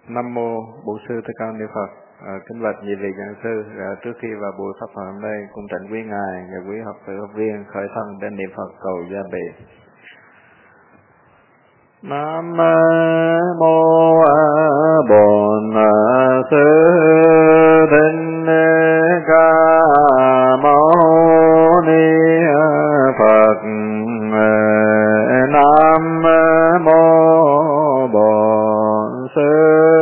Nam mô Bổn sư Thích Ca Mâu Ni Phật. Kính bạch nhị vị giảng sư, trước khi vào buổi pháp thoại hôm nay, cung trịnh quý ngài và quý học tử học viên khởi thân để niệm Phật cầu gia bị. Nam mô Bổn sư Thích Ca Mâu Ni Phật. Nam mô Bổn sư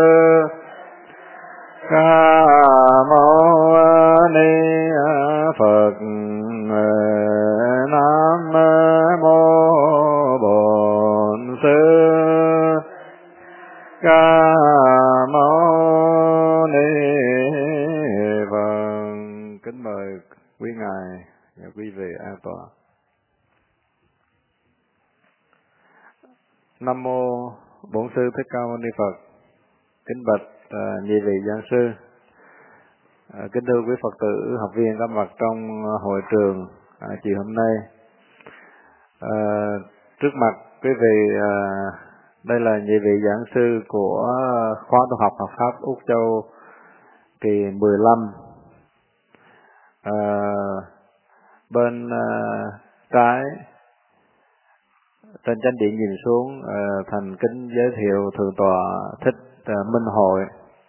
Ca Mâu Ni Phật. Nam mô Bổn sư Ca Mâu Ni Phật. Kính mời quý ngài và quý vị an tọa. Nam mô Bổn sư Thích Ca Mâu Ni Phật. Kính bạch nhị vị giảng sư, kính thưa quý Phật tử học viên có mặt trong hội trường chiều hôm nay. Trước mặt quý vị, đây là nhị vị giảng sư của khóa tu học Phật pháp Úc Châu kỳ 15. Bên trái trên chánh điện nhìn xuống, thành kính giới thiệu thượng tọa Thích Minh Hội,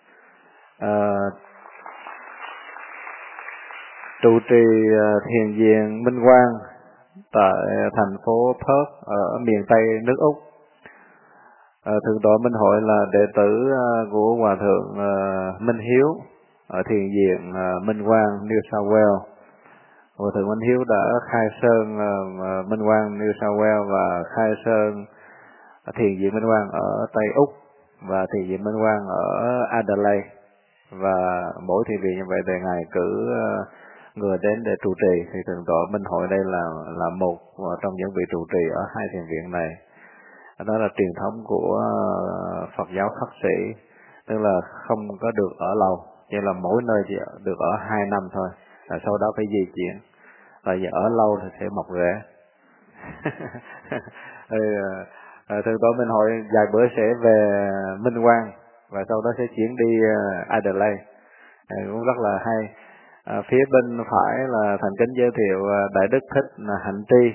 trụ trì thiền viện Minh Quang tại thành phố Perth ở miền Tây nước Úc. Thượng tọa Minh Hội là đệ tử của Hòa thượng Minh Hiếu ở thiền viện Minh Quang, New South Wales. Hòa thượng Minh Hiếu đã khai sơn Minh Quang, New South Wales và khai sơn thiền viện Minh Quang ở Tây Úc và thiền viện Minh Quang ở Adelaide. Và mỗi thiền viện như vậy thì ngài cử người đến để trụ trì. Thì thượng tọa Minh Hội đây là một trong những vị trụ trì ở hai thiền viện này. Đó là truyền thống của Phật giáo khất sĩ, tức là không có được ở lâu, chỉ là mỗi nơi chỉ được ở 2 năm thôi, là sau đó phải di chuyển. Và giờ ở lâu thì sẽ mọc rễ. Thượng tọa Minh Hội vài bữa sẽ về Minh Quang và sau đó sẽ chuyển đi Adelaide. Cũng rất là hay. Phía bên phải là thành kính giới thiệu Đại Đức Thích Hạnh Tri.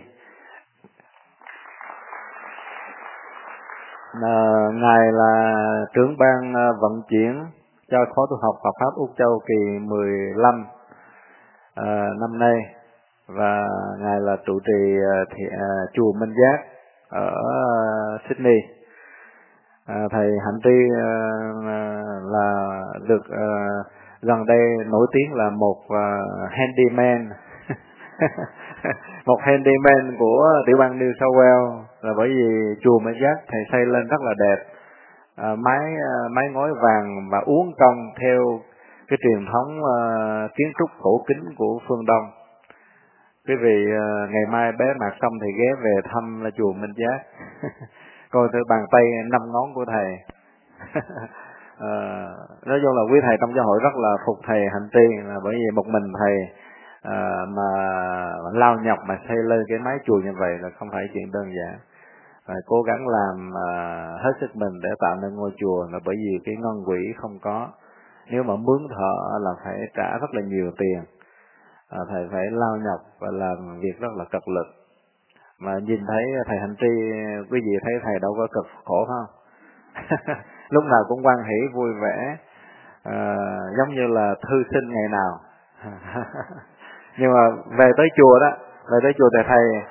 Ngài là trưởng ban vận chuyển cho khóa tu học Phật pháp Úc Châu kỳ 15 năm nay, và ngài là trụ trì chùa Minh Giác ở Sydney. Thầy Hạnh Tri là được gần đây nổi tiếng là một handyman một handyman của tiểu bang New South Wales, là bởi vì chùa Minh Giác thầy xây lên rất là đẹp, mái ngói vàng và uốn cong theo cái truyền thống kiến trúc cổ kính của phương Đông. Quý vị ngày mai bế mạc xong thì ghé về thăm là chùa Minh Giác coi thử bàn tay 5 ngón của thầy. Nói chung là quý thầy trong giáo hội rất là phục thầy Hạnh Tri, là bởi vì một mình thầy mà lao nhọc mà xây lên cái mái chùa như vậy là không phải chuyện đơn giản. Phải cố gắng làm hết sức mình để tạo nên ngôi chùa, là bởi vì cái ngân quỹ không có. Nếu mà mướn thợ là phải trả rất là nhiều tiền. Thầy phải lao nhọc và làm việc rất là cực lực. Mà nhìn thấy thầy Hạnh Tri, quý vị thấy thầy đâu có cực khổ không? Lúc nào cũng hoan hỷ vui vẻ, giống như là thư sinh ngày nào. Nhưng mà về tới chùa thì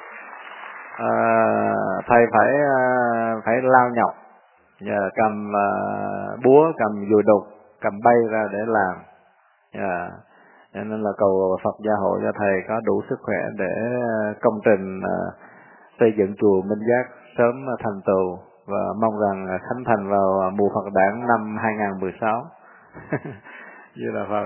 thầy phải lao nhọc, cầm búa, cầm dùi đục, cầm bay ra để làm. Cho nên là cầu Phật gia hộ cho thầy có đủ sức khỏe để công trình xây dựng chùa Minh Giác sớm thành tựu, và mong rằng khánh thành vào mùa Phật đản năm 2016. Như là Phật.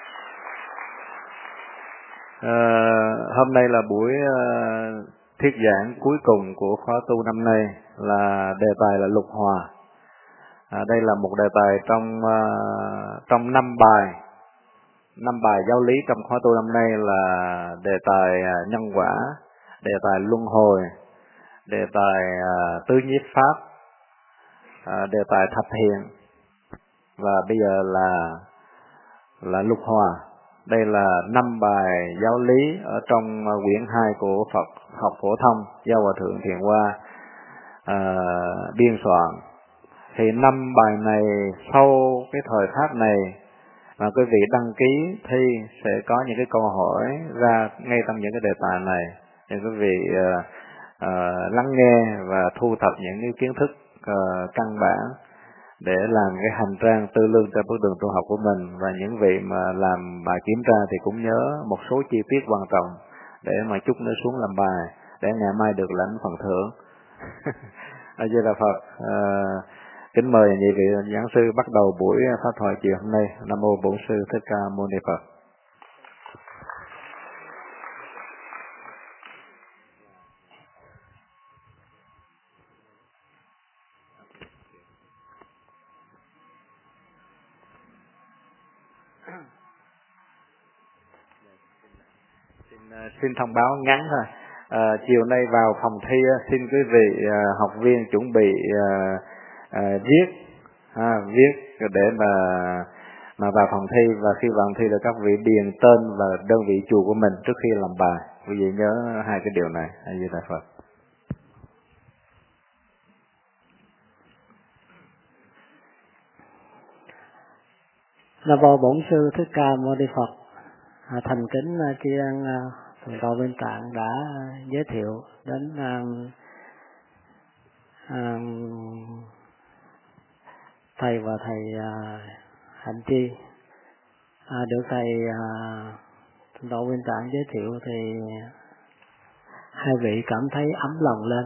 Hôm nay là buổi thuyết giảng cuối cùng của khóa tu năm nay, là đề tài là lục hòa. Đây là một đề tài trong 5 bài giáo lý trong khóa tu năm nay, là đề tài nhân quả, đề tài luân hồi, đề tài tứ nhiếp pháp, đề tài thập thiện. và bây giờ là lục hòa. Đây là 5 bài giáo lý ở trong quyển 2 của Phật học phổ thông do Hòa thượng Thiện Hoa biên soạn. Thì 5 bài này sau cái thời pháp này mà quý vị đăng ký thi sẽ có những cái câu hỏi ra ngay trong những cái đề tài này, thì quý vị lắng nghe và thu thập những cái kiến thức căn bản để làm cái hành trang tư lương cho bước đường tu học của mình. Và những vị mà làm bài kiểm tra thì cũng nhớ một số chi tiết quan trọng để mà chút nữa xuống làm bài để ngày mai được lãnh phần thưởng. A Di Đà Phật. Kính mời nhị vị giảng sư bắt đầu buổi pháp thoại chiều hôm nay. Nam mô Bổn Sư Thích Ca Mâu Ni Phật. Xin thông báo ngắn thôi. Chiều nay vào phòng thi xin quý vị học viên chuẩn bị viết để mà vào phòng thi, và khi vào phòng thi là các vị điền tên và đơn vị chùa của mình trước khi làm bài. Quý vị nhớ hai cái điều này. A Di Đà Phật. Nam mô Bổn Sư Thích Ca Mâu Ni Phật. Thành kính tri ân Thượng tọa Minh Tạng đã giới thiệu đến thầy và thầy Hạnh Chi. Được thầy Thượng tọa Minh Tạng giới thiệu thì hai vị cảm thấy ấm lòng lên.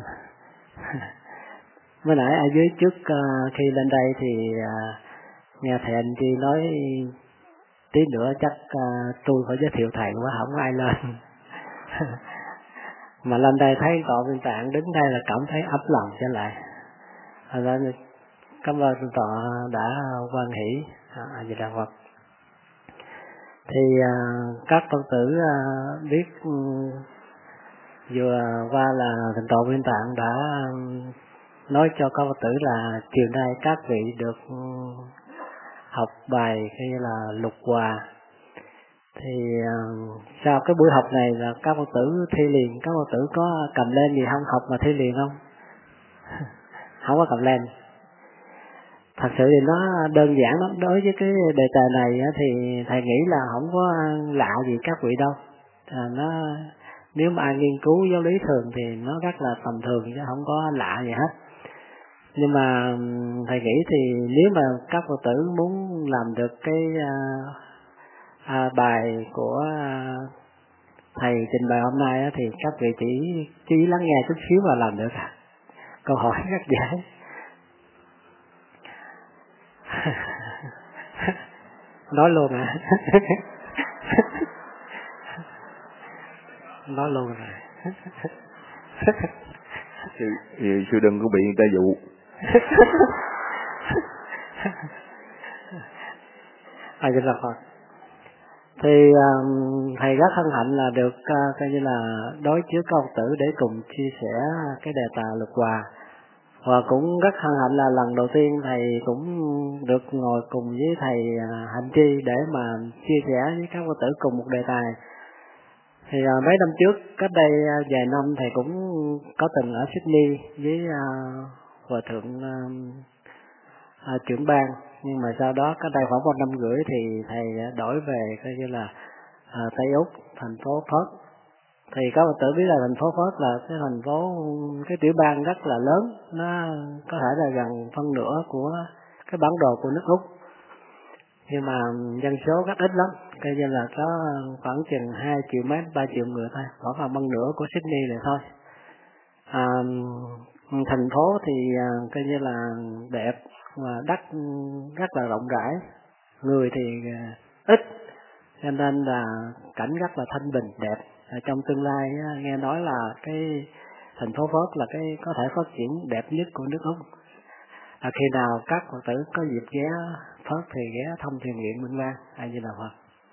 Mới nãy ở dưới trước khi lên đây thì nghe thầy Anh Chi nói tí nữa chắc tôi phải giới thiệu thầy quá, không ai lên. Mà lên đây thấy tọa Minh Tạng đứng đây là cảm thấy ấm lòng trở lại. Nên cảm ơn tọa đã hoan hỷ. A Di Đà Phật. Thì các Phật tử biết vừa qua là thượng tọa Minh Tạng đã nói cho các Phật tử là chiều nay các vị được học bài hay là lục hòa. Thì sau cái buổi học này là các Phật tử thi liền, các Phật tử có cầm lên gì không, học mà thi liền không? Không có cầm lên. Thật sự thì nó đơn giản lắm. Đối với cái đề tài này thì thầy nghĩ là không có lạ gì các vị đâu. Nó nếu mà ai nghiên cứu giáo lý thường thì nó rất là tầm thường chứ không có lạ gì hết. Nhưng mà thầy nghĩ thì nếu mà các Phật tử muốn làm được cái bài của thầy trình bày hôm nay thì các vị chỉ lắng nghe chút xíu là làm được. Câu hỏi rất dễ. Nói luôn à? Nói luôn rồi. Sư đừng có bị người ta dụ. A Di Đà Phật. Thì thầy rất hân hạnh là được coi như là đối chiếu các Phật tử để cùng chia sẻ cái đề tài lục hòa. Và cũng rất hân hạnh là lần đầu tiên thầy cũng được ngồi cùng với thầy Hạnh Chi để mà chia sẻ với các Phật tử cùng một đề tài. Thì mấy năm trước, cách đây vài năm thầy cũng có từng ở Sydney với Hòa thượng trưởng ban. Nhưng mà sau đó cách đây khoảng 1 năm rưỡi thì thầy đổi về coi như là Tây Úc, thành phố Perth. Thì các Phật tử biết là thành phố Perth là cái thành phố, cái tiểu bang rất là lớn, nó có thể là gần phân nửa của cái bản đồ của nước Úc. Nhưng mà dân số rất ít lắm, coi như là có khoảng chừng 2 triệu mấy 3 triệu người thôi, khoảng bằng nửa của Sydney này thôi. Thành phố thì coi như là đẹp và đất rất là rộng rãi, người thì ít, cho nên là cảnh rất là thanh bình đẹp. Trong tương lai nghe nói là cái thành phố Perth là cái có thể phát triển đẹp nhất của nước Úc. Khi nào các Phật tử có dịp ghé Perth thì ghé thăm thiền viện Minh Quang. A Di Đà Phật.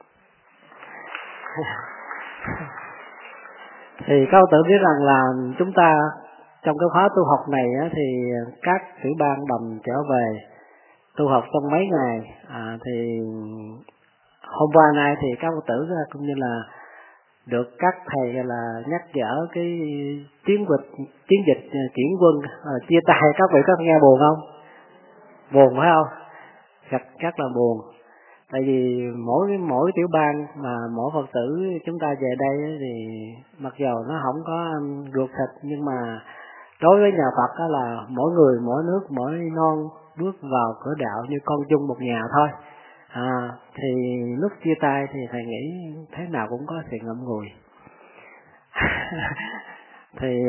Thì các Phật tử biết rằng là chúng ta trong cái khóa tu học này thì các tiểu bang đồng trở về tu học trong mấy ngày. Thì hôm qua nay thì các Phật tử cũng như là được các thầy là nhắc nhở cái chiến dịch chuyển quân chia tay. Các vị có nghe buồn không? Buồn phải không? Chắc là buồn. Tại vì mỗi tiểu bang mà mỗi Phật tử chúng ta về đây thì mặc dù nó không có ruột thịt, nhưng mà đối với nhà Phật đó là mỗi người mỗi nước mỗi non bước vào cửa đạo như con chung một nhà thôi. Thì lúc chia tay thì thầy nghĩ thế nào cũng có sự ngậm ngùi. Thì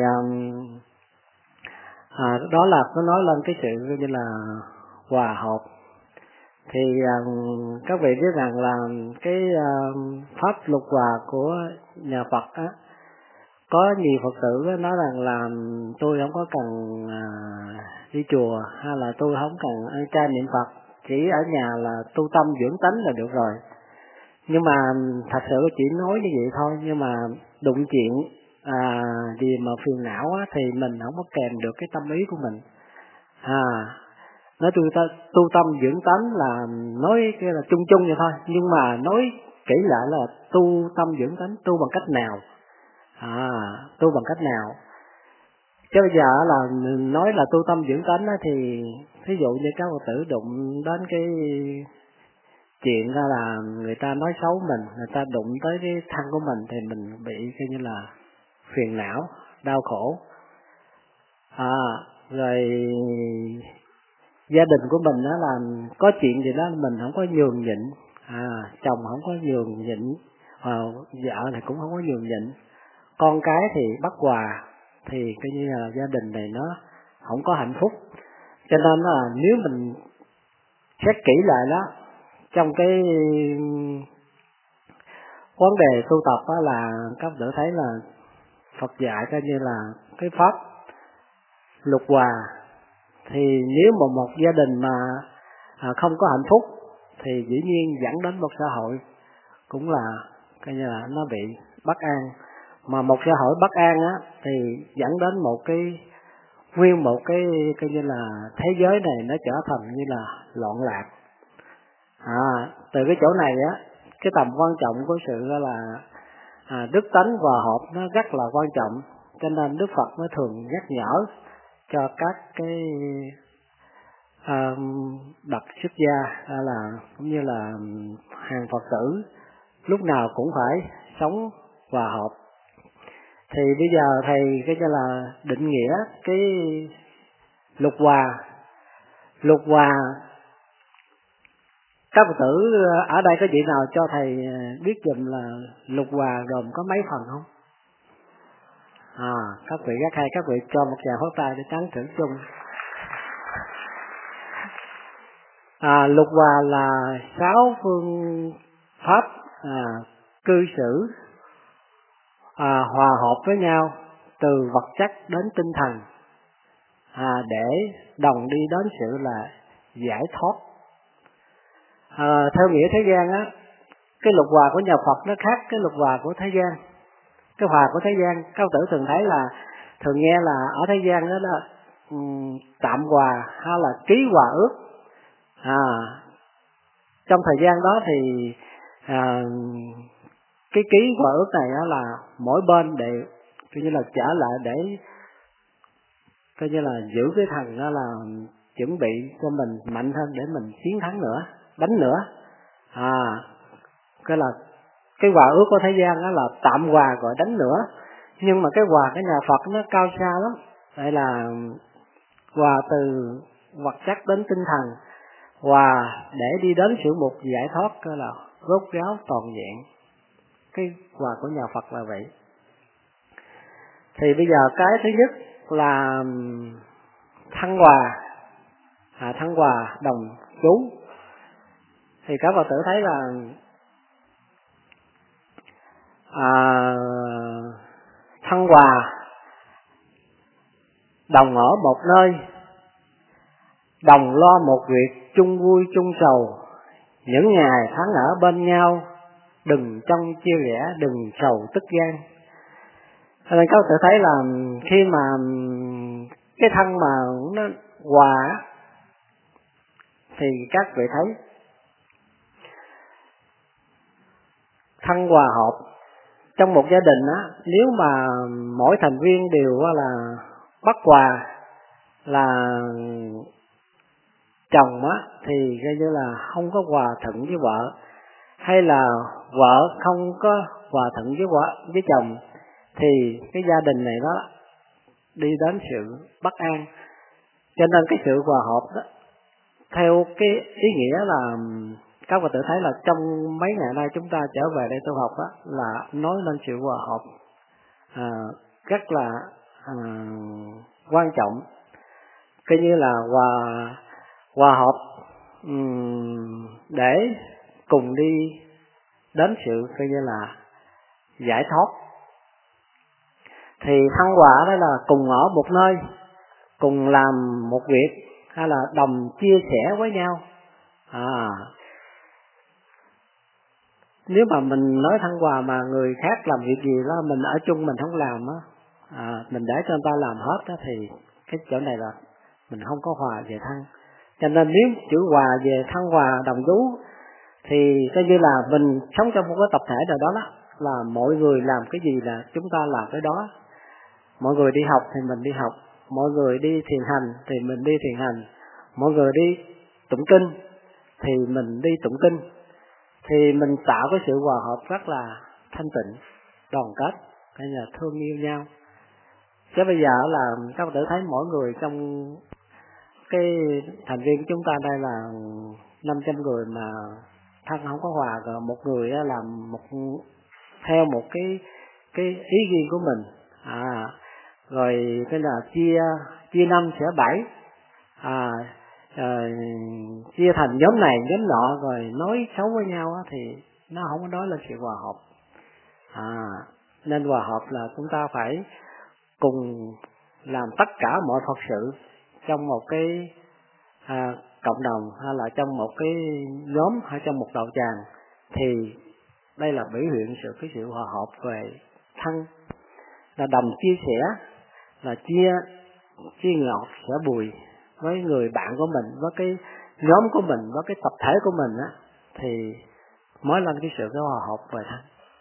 đó là có nói lên cái sự như là hòa hợp. Thì các vị biết rằng là cái pháp lục hòa của nhà Phật á, có nhiều Phật tử nói rằng là tôi không có cần đi chùa, hay là tôi không cần ăn chay niệm Phật, chỉ ở nhà là tu tâm dưỡng tánh là được rồi. Nhưng mà thật sự chỉ nói như vậy thôi, nhưng mà đụng chuyện gì mà phiền não á, thì mình không có kèm được cái tâm ý của mình. Nói tu tâm dưỡng tánh là nói cái là chung chung vậy thôi, nhưng mà nói kỹ lại là tu tâm dưỡng tánh tu bằng cách nào? Tu bằng cách nào? Chứ bây giờ là nói là tu tâm dưỡng tánh thì ví dụ như các Phật tử đụng đến cái chuyện ra là người ta nói xấu mình, người ta đụng tới cái thân của mình thì mình bị coi như là phiền não, đau khổ. Rồi gia đình của mình đó là có chuyện gì đó mình không có nhường nhịn, chồng không có nhường nhịn, vợ thì cũng không có nhường nhịn, con cái thì bất hòa, thì coi như là gia đình này nó không có hạnh phúc. Cho nên là nếu mình xét kỹ lại đó, trong cái vấn đề tu tập đó là các bạn thấy là Phật dạy coi như là cái pháp lục hòa. Thì nếu mà một gia đình mà không có hạnh phúc thì dĩ nhiên dẫn đến một xã hội cũng là coi như là nó bị bất an. Mà một xã hội bất an á thì dẫn đến nguyên một cái coi như là thế giới này nó trở thành như là loạn lạc. Từ cái chỗ này á, cái tầm quan trọng của sự là đức tánh hòa hợp nó rất là quan trọng. Cho nên Đức Phật mới thường nhắc nhở cho các cái bậc xuất gia là cũng như là hàng Phật tử lúc nào cũng phải sống hòa hợp. Thì bây giờ thầy cái như là định nghĩa cái lục hòa. Các Phật tử ở đây có vị nào cho thầy biết dùm là lục hòa gồm có mấy phần không? Các vị rất hay, các vị cho một tràng pháo tay để tán thưởng chung. Lục hòa là 6 phương pháp cư xử hòa hợp với nhau từ vật chất đến tinh thần, để đồng đi đến sự là giải thoát. Theo nghĩa thế gian á, cái lục hòa của nhà Phật nó khác cái lục hòa của thế gian. Cái hòa của thế gian, các tử thường thấy là thường nghe là ở thế gian đó là tạm hòa hay là ký hòa ước. Trong thời gian đó thì cái ký hòa ước này là mỗi bên để coi như là trở lại để coi như là giữ cái thần đó là chuẩn bị cho mình mạnh hơn để mình chiến thắng nữa, đánh nữa. Cái là cái hòa ước của thế gian đó là tạm hòa gọi đánh nữa. Nhưng mà cái hòa cái nhà Phật nó cao xa lắm. Đây là hòa từ vật chất đến tinh thần, hòa để đi đến sự một giải thoát, cái là rốt ráo toàn vẹn. Cái hòa của nhà Phật là vậy. Thì bây giờ cái thứ nhất là thăng hòa đồng chú. Thì các Phật tử thấy là thăng hòa đồng ở một nơi, đồng lo một việc, chung vui chung sầu, những ngày tháng ở bên nhau, đừng trong chia rẽ, đừng sầu tức ghen. Cho nên các Phật tử thấy là khi mà cái thân mà nó hòa thì các vị thấy thân hòa hợp trong một gia đình á, nếu mà mỗi thành viên đều là bất hòa, là chồng á thì coi như là không có hòa thuận với vợ, hay là vợ không có hòa thuận với chồng, thì cái gia đình này nó đi đến sự bất an. Cho nên cái sự hòa hợp đó, theo cái ý nghĩa là các Phật tử thấy là trong mấy ngày nay chúng ta trở về đây tu học đó, là nói lên sự hòa hợp rất là quan trọng. Coi như là hòa hợp để cùng đi đến sự coi như là giải thoát. Thì thân hòa đó là cùng ở một nơi, cùng làm một việc, hay là đồng chia sẻ với nhau. Nếu mà mình nói thân hòa mà người khác làm việc gì đó mình ở chung mình không làm á, mình để cho người ta làm hết á, thì cái chỗ này là mình không có hòa về thân. Cho nên nếu chữ hòa về thân hòa đồng chú thì coi như là mình sống trong một cái tập thể nào đó, là mọi người làm cái gì là chúng ta làm cái đó. Mọi người đi học thì mình đi học, mọi người đi thiền hành thì mình đi thiền hành, mọi người đi tụng kinh thì mình đi tụng kinh, thì mình tạo cái sự hòa hợp rất là thanh tịnh, đoàn kết, hay là thương yêu nhau. Chứ bây giờ là các bạn tự thấy mỗi người trong cái thành viên của chúng ta đây là 500 người mà thân không có hòa, rồi một người làm theo một cái ý riêng của mình, rồi cái là chia 5 sẽ 7, chia thành nhóm này nhóm nọ rồi nói xấu với nhau thì nó không có nói là sự hòa hợp. Nên hòa hợp là chúng ta phải cùng làm tất cả mọi Phật sự trong một cái cộng đồng, hay là trong một cái nhóm, hay trong một đạo tràng, thì đây là biểu hiện cái sự hòa hợp về thân, là đồng chia sẻ, là chia ngọt sẻ bùi với người bạn của mình, với cái nhóm của mình, với cái tập thể của mình á, thì mới lên cái sự hòa hợp về thân.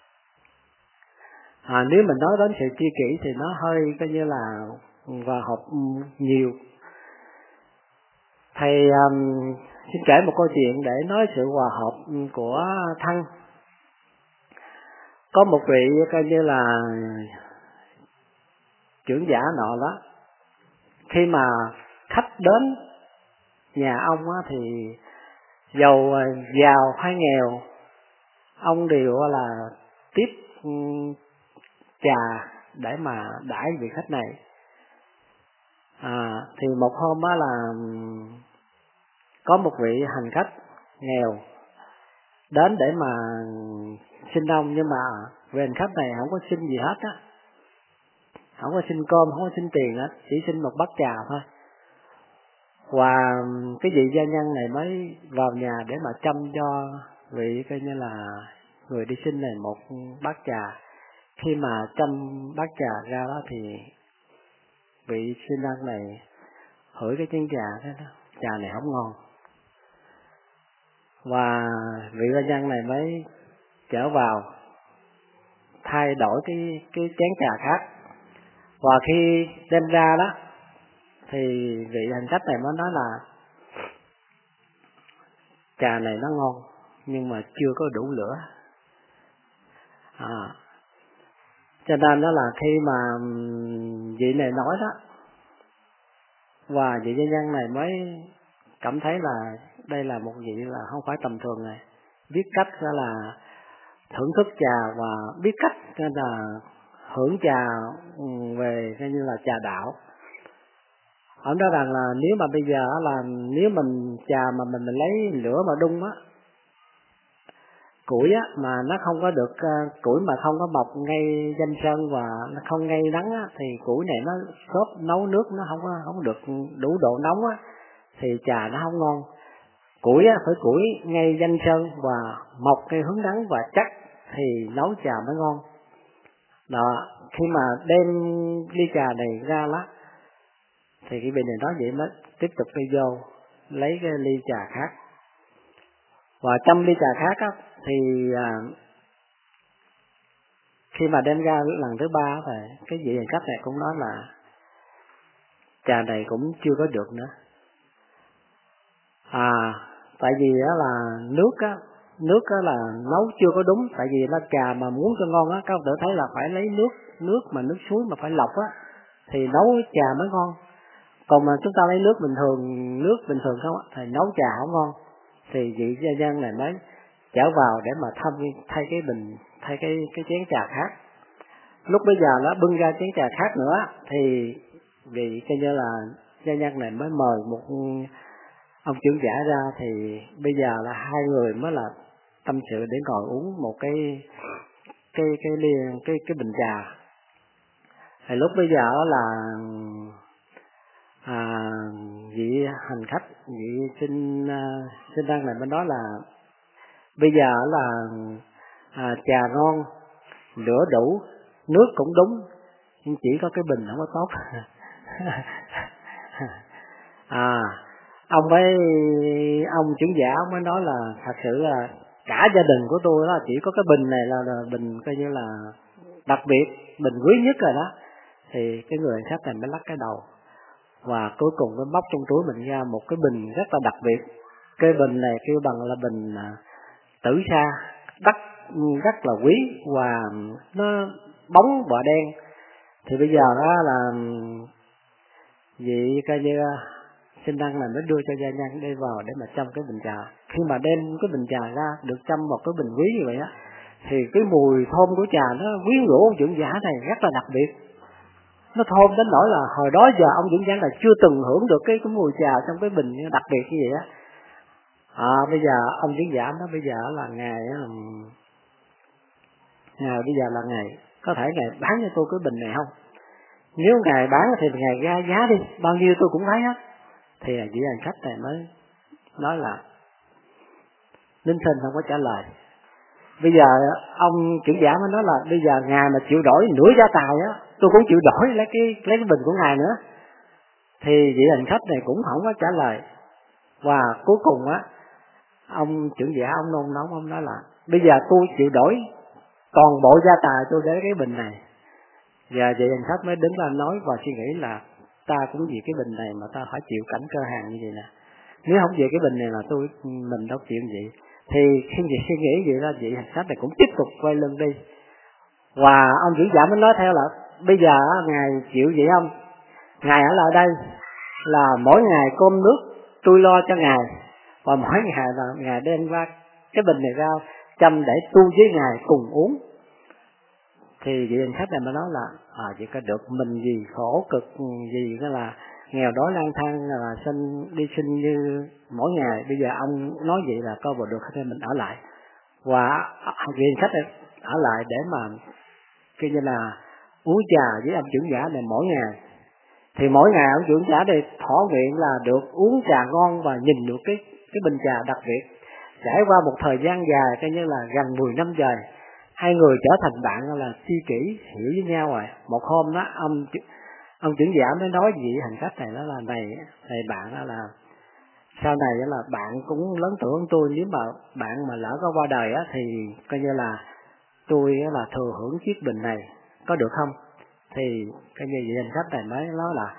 Nếu mình nói đến sự tri kỷ thì nó hơi coi như là hòa hợp nhiều. Thầy xin kể một câu chuyện để nói sự hòa hợp của thân. Có một vị coi như là trưởng giả nọ đó, khi mà khách đến nhà ông á, thì giàu giàu hay nghèo, ông đều là tiếp trà để mà đãi vị khách này. Thì một hôm á là có một vị hành khách nghèo đến để mà xin ông, nhưng mà vị hành khách này không có xin gì hết á, không có xin cơm, không có xin tiền hết, chỉ xin một bát trà thôi. Và cái vị gia nhân này mới vào nhà để mà chăm cho vị coi như là người đi xin này một bát trà. Khi mà chăm bát trà ra đó thì vị sinh nhân này hửi cái chén trà thế đó, trà này không ngon. Và vị gia nhân này mới trở vào thay đổi cái chén trà khác. Và khi đem ra đó thì vị hành khách này mới nói là trà này nó ngon nhưng mà chưa có đủ lửa. Cho nên đó là khi mà vị này nói đó, và vị gia nhân này mới cảm thấy là đây là một vị là không phải tầm thường này, biết cách đó là thưởng thức trà và biết cách đó là hưởng trà về coi như là trà đạo. Ông nói rằng là nếu mà bây giờ là nếu mình trà mà mình lấy lửa mà đun á, củi á mà nó không có được, củi mà không có mọc ngay danh sơn và nó không ngay nắng á, thì củi này nó xốp nấu nước nó không được đủ độ nóng á, thì trà nó không ngon. Củi á phải củi ngay danh sơn và mọc cây hướng nắng và chắc thì nấu trà mới ngon. Đó, khi mà đem ly trà này ra lá thì cái vị này nói vậy mới tiếp tục đi vô lấy cái ly trà khác. Và trong ly trà khác á, thì khi mà đem ra lần thứ ba thì cái vị hành khách này cũng nói là trà này cũng chưa có được nữa. Tại vì đó là nước là nấu chưa có đúng. Tại vì là trà mà muốn cho ngon á, các bạn thấy là phải lấy nước mà nước suối mà phải lọc á thì nấu trà mới ngon. Còn mà chúng ta lấy nước bình thường không thì nấu trà không ngon. Thì vị gia nhân này mới trở vào để mà thay cái bình, thay cái chén trà khác. Lúc bây giờ nó bưng ra chén trà khác nữa thì vị coi như là gia nhân này mới mời một ông trưởng giả ra, thì bây giờ là hai người mới là tâm sự để ngồi uống một cái bình trà. Thì lúc bây giờ là vị hành khách, vị sinh đăng này mới nói là bây giờ là trà ngon, lửa đủ, nước cũng đúng, nhưng chỉ có cái bình không có tốt. Ông trưởng giả mới nói là thật sự là cả gia đình của tôi đó chỉ có cái bình này là bình coi như là đặc biệt, bình quý nhất rồi đó. Thì cái người khách này mới lắc cái đầu và cuối cùng mới bóc trong túi mình ra một cái bình rất là đặc biệt. Cái bình này kêu bằng là bình tử sa, rất là quý và nó bóng bọa đen. Thì bây giờ đó là vị coi như sinh đăng này mới đưa cho gia nhân đi vào để mà châm cái bình trà. Khi mà đem cái bình trà ra được châm một cái bình quý như vậy á, thì cái mùi thơm của trà nó quyến rũ ông trưởng giả này rất là đặc biệt. Nó thơm đến nỗi là hồi đó giờ ông trưởng giả là chưa từng hưởng được cái mùi trà trong cái bình đặc biệt như vậy á. Bây giờ ông trưởng giả nó bây giờ là ngày bây giờ là ngày có thể ngày bán cho tôi cái bình này không? Nếu ngày bán thì ngày ra giá đi, bao nhiêu tôi cũng lấy hết. Thì vị hành khách này mới nói là Ninh Sinh không có trả lời. Bây giờ ông trưởng giả mới nói là bây giờ ngài mà chịu đổi nửa giá tài á, tôi cũng chịu đổi lấy cái bình của ngài nữa. Thì vị hành khách này cũng không có trả lời. Và cuối cùng á, ông trưởng giả ông nôn nóng, ông nói là bây giờ tôi chịu đổi toàn bộ gia tài tôi để cái bình này. Và vị hành khách mới đứng ra nói và suy nghĩ là ta cũng vì cái bình này mà ta phải chịu cảnh cơ hàng như vậy nè. Nếu không vì cái bình này là mình đâu chịu vậy. Thì khi vị suy nghĩ vậy ra, vị hành khách này cũng tiếp tục quay lưng đi. Và ông trưởng giả mới nói theo là bây giờ ngài chịu vậy không? Ngài ở lại đây là mỗi ngày cơm nước tôi lo cho ngài, và mỗi ngày là ngài đem qua cái bình này ra châm để tu với ngài cùng uống. Thì vị hành khách này mới nói là chỉ có được mình gì khổ cực gì đó là nghèo đói lang thang là đi sinh như mỗi ngày. Bây giờ ông nói vậy là coi bộ được nên mình ở lại. Và vị hành khách này ở lại để mà kia như là uống trà với ông trưởng giả này mỗi ngày. Thì mỗi ngày ông trưởng giả này thỏa nguyện là được uống trà ngon và nhìn được cái bình trà đặc biệt. Trải qua một thời gian dài coi như là gần 10 năm trời, hai người trở thành bạn là tri kỷ, hiểu với nhau rồi. Một hôm đó ông trưởng giả mới nói vị hành khách này đó là này bạn đó là sau này đó là bạn cũng lớn tuổi hơn tôi, nếu mà bạn mà lỡ có qua đời á thì coi như là tôi là thừa hưởng chiếc bình này, có được không? Thì coi như vị hành khách này mới nói là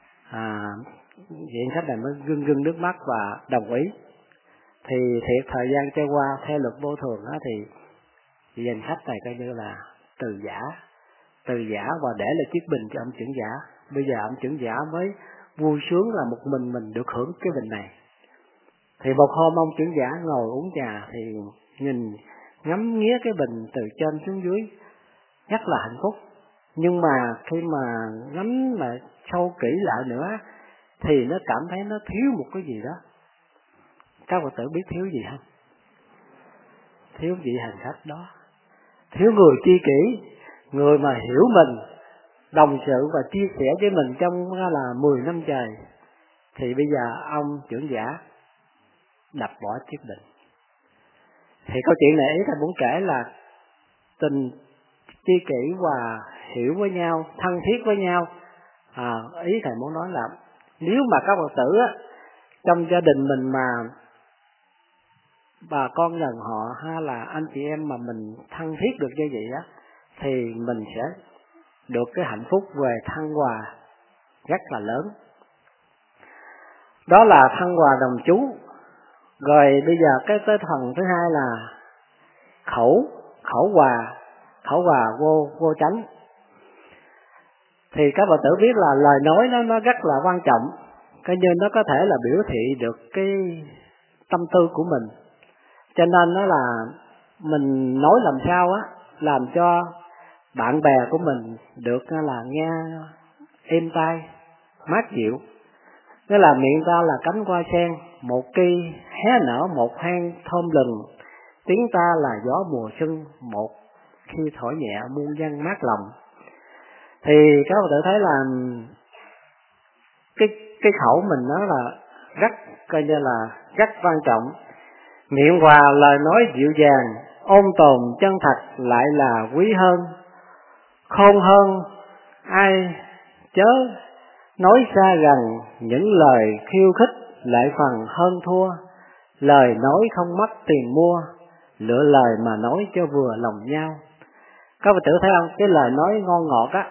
vị hành khách này mới rưng nước mắt và đồng ý. Thì thiệt thời gian trôi qua theo luật vô thường á, thì vị hành khách này coi như là từ giả và để lại chiếc bình cho ông trưởng giả. Bây giờ ông trưởng giả mới vui sướng là một mình được hưởng cái bình này. Thì một hôm ông trưởng giả ngồi uống trà thì ngắm nghía cái bình từ trên xuống dưới rất là hạnh phúc. Nhưng mà khi mà ngắm mà sâu kỹ lại nữa thì nó cảm thấy nó thiếu một cái gì đó. Các Phật tử biết thiếu gì không? Thiếu vị hành khách đó, thiếu người tri kỷ, người mà hiểu mình, đồng sự và chia sẻ với mình trong là 10 năm trời. Thì bây giờ ông trưởng giả đập bỏ chiếc bình. Thì câu chuyện này ý thầy muốn kể là tình tri kỷ và hiểu với nhau, thân thiết với nhau. Ý thầy muốn nói là nếu mà các Phật tử trong gia đình mình mà bà con dòng họ hay là anh chị em mà mình thân thiết được như vậy á, thì mình sẽ được cái hạnh phúc về thăng hoa rất là lớn. Đó là thăng hoa đồng chú. Rồi bây giờ cái tới phần thứ hai là khẩu hòa vô chánh. Thì các bạn tử biết là lời nói nó rất là quan trọng, coi như nó có thể là biểu thị được cái tâm tư của mình. Cho nên nó là mình nói làm sao á, làm cho bạn bè của mình được là nghe êm tai, mát dịu. Nghĩa là miệng ta là cánh hoa sen, một kỳ hé nở một hang thơm lừng, tiếng ta là gió mùa xuân, một khi thổi nhẹ muôn dân mát lòng. Thì các bạn tự thấy là cái khẩu mình nó là rất coi như là rất quan trọng. Miệng hòa lời nói dịu dàng, ôn tồn chân thật lại là quý hơn. Khôn hơn ai chớ nói xa gần, những lời khiêu khích lại phần hơn thua. Lời nói không mất tiền mua, lựa lời mà nói cho vừa lòng nhau. Các bạn tự thấy không? Cái lời nói ngon ngọt á,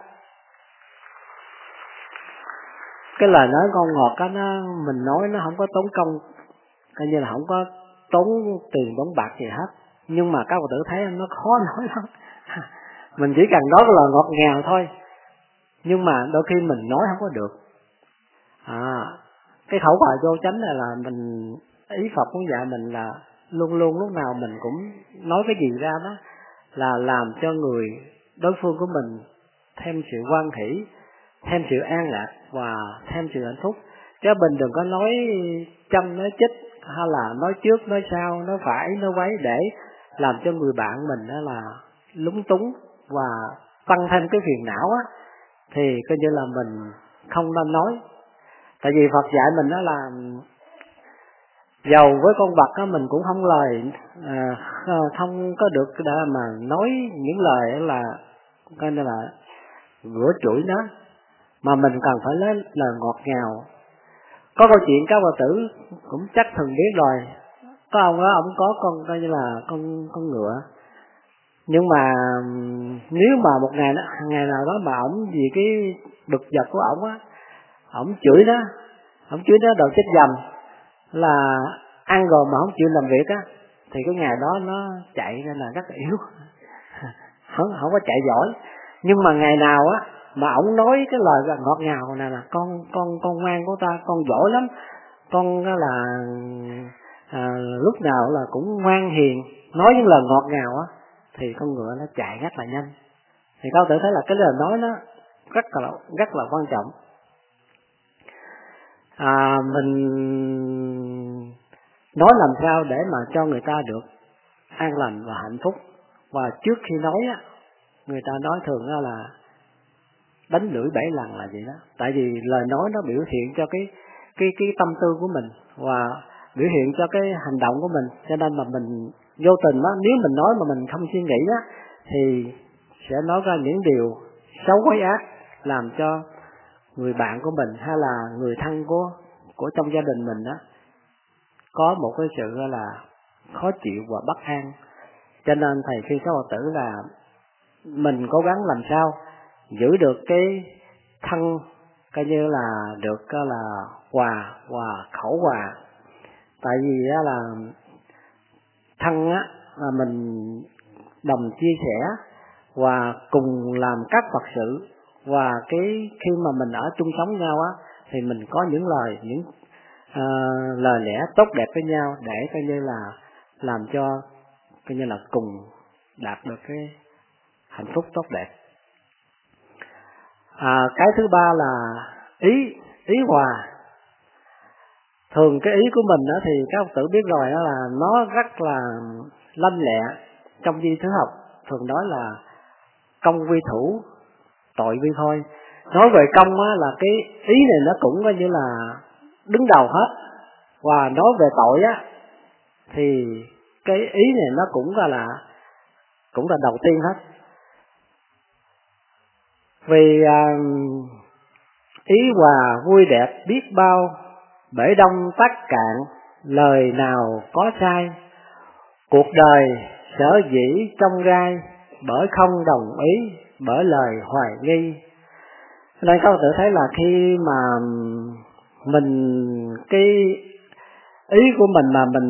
cái lời nói ngon ngọt á, mình nói nó không có tốn công, coi như là không có tốn tiền tốn bạc gì hết. Nhưng mà các bạn tự thấy nó khó nói lắm. Mình chỉ cần nói cái lời ngọt ngào thôi, nhưng mà đôi khi mình nói không có được. Cái khẩu hòa vô chánh này là mình, ý Phật muốn dạy mình là luôn luôn lúc nào mình cũng nói cái gì ra đó là làm cho người đối phương của mình thêm sự hoan hỷ, thêm sự an lạc và thêm sự hạnh phúc. Chứ mình đừng có nói châm nói chích, hay là nói trước nói sau, nói phải nói quấy để làm cho người bạn mình đó là lúng túng và tăng thêm cái phiền não á, thì coi như là mình không nên nói. Tại vì Phật dạy mình đó là giàu với con vật đó mình cũng không không có được để mà nói những lời là coi như là rửa chửi nó, mà mình cần phải lấy lời ngọt ngào. Có câu chuyện các bà tử cũng chắc thường biết rồi. Có ông đó, ông có con coi như là con ngựa. Nhưng mà nếu mà một ngày nào đó mà ổng vì cái bực dọc của ổng á, ổng chửi nó đầu chết dầm, là ăn rồi mà không chịu làm việc á, thì cái ngày đó nó chạy nên là rất là yếu, không có chạy giỏi. Nhưng mà ngày nào á mà ổng nói cái lời ngọt ngào này là con ngoan của ta, con giỏi lắm, con là lúc nào là cũng ngoan hiền, nói những lời ngọt ngào á, thì con ngựa nó chạy rất là nhanh. Thì các tự thấy là cái lời nói nó rất là quan trọng. Mình nói làm sao để mà cho người ta được an lành và hạnh phúc. Và trước khi nói á, người ta nói thường là đánh lưỡi 7 lần là vậy đó. Tại vì lời nói nó biểu hiện cho cái tâm tư của mình và biểu hiện cho cái hành động của mình. Cho nên mà mình vô tình á, nếu mình nói mà mình không suy nghĩ á, thì sẽ nói ra những điều xấu quái ác, làm cho người bạn của mình hay là người thân của trong gia đình mình đó có một cái sự là khó chịu và bất an. Cho nên thầy khi các Phật tử là mình cố gắng làm sao giữ được cái thân coi như là được là hòa và khẩu hòa. Tại vì là thân á là mình đồng chia sẻ và cùng làm các Phật sự, và cái khi mà mình ở chung sống nhau á thì mình có những lời lẽ tốt đẹp với nhau để coi như là làm cho coi như là cùng đạt được cái hạnh phúc tốt đẹp. Cái thứ ba là ý hòa. Thường cái ý của mình đó thì các Phật tử biết rồi đó là nó rất là lanh lẹ. Trong di thứ học thường nói là công vi thủ, tội vi thôi. Nói về công á, là cái ý này nó cũng coi như là đứng đầu hết, và nói về tội á thì cái ý này nó cũng là đầu tiên hết. Vì ý hòa vui đẹp biết bao bể đông tắc cạn, lời nào có sai. Cuộc đời sở dĩ trong gai, bởi không đồng ý, bởi lời hoài nghi. Nên các tự thấy là khi mà mình cái ý của mình mà mình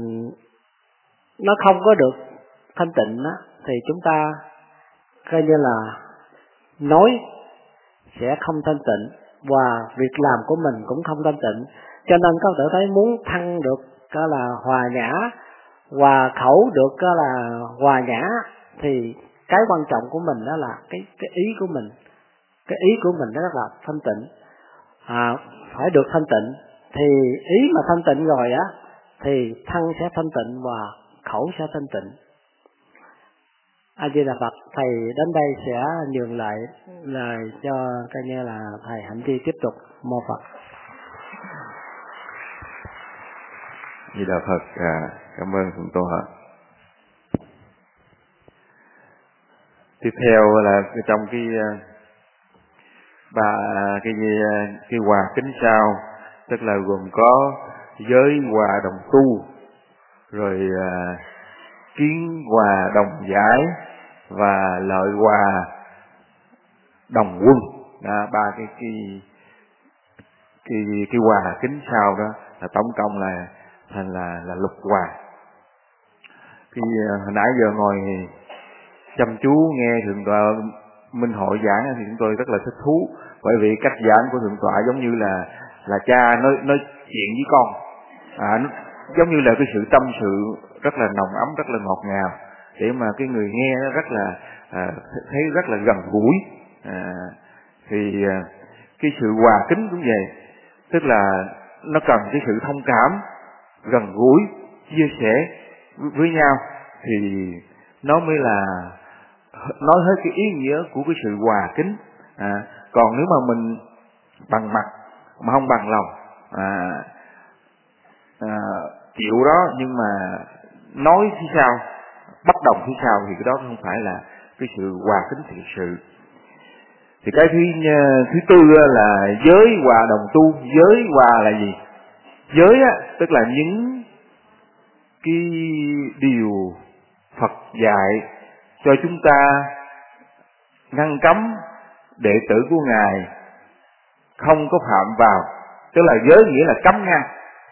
nó không có được thanh tịnh á, thì chúng ta coi như là nói sẽ không thanh tịnh, và việc làm của mình cũng không thanh tịnh. Cho nên các tự thấy muốn thăng được cái là hòa nhã, hòa khẩu được cái là hòa nhã, thì cái quan trọng của mình đó là cái ý của mình. Cái ý của mình đó rất là thanh tịnh, phải được thanh tịnh. Thì ý mà thanh tịnh rồi á, thì thân sẽ thanh tịnh và khẩu sẽ thanh tịnh. A Di Đà Phật. Thầy đến đây sẽ nhường lại lời cho coi như là thầy Hạnh Chi tiếp tục. Mô Phật. Di Đà Phật. Cảm ơn Thượng Tọa. Tiếp theo là trong cái hòa kính sao, tức là gồm có giới hòa đồng tu, rồi kiến hòa đồng giải và lợi hòa đồng quân. Ba cái hòa kính sao đó là tổng cộng là thành là lục hòa. Hồi nãy giờ ngồi chăm chú nghe Thượng Tọa Minh Hội giảng thì chúng tôi rất là thích thú, bởi vì cách giảng của Thượng Tọa giống như là cha nói chuyện với con, giống như là cái sự tâm sự rất là nồng ấm, rất là ngọt ngào, để mà cái người nghe nó rất là thấy rất là gần gũi. Thì cái sự hòa kính cũng vậy, tức là nó cần cái sự thông cảm, gần gũi, chia sẻ với nhau, thì nó mới là nói hết cái ý nghĩa của cái sự hòa kính. Còn nếu mà mình bằng mặt mà không bằng lòng, chịu đó nhưng mà nói phía sau, bất đồng phía sau, thì cái đó không phải là cái sự hòa kính thực sự. Thì cái thứ tư là giới hòa đồng tu. Giới hòa là gì? Giới tức là những cái điều Phật dạy cho chúng ta ngăn cấm đệ tử của Ngài không có phạm vào, tức là giới nghĩa là cấm ngăn.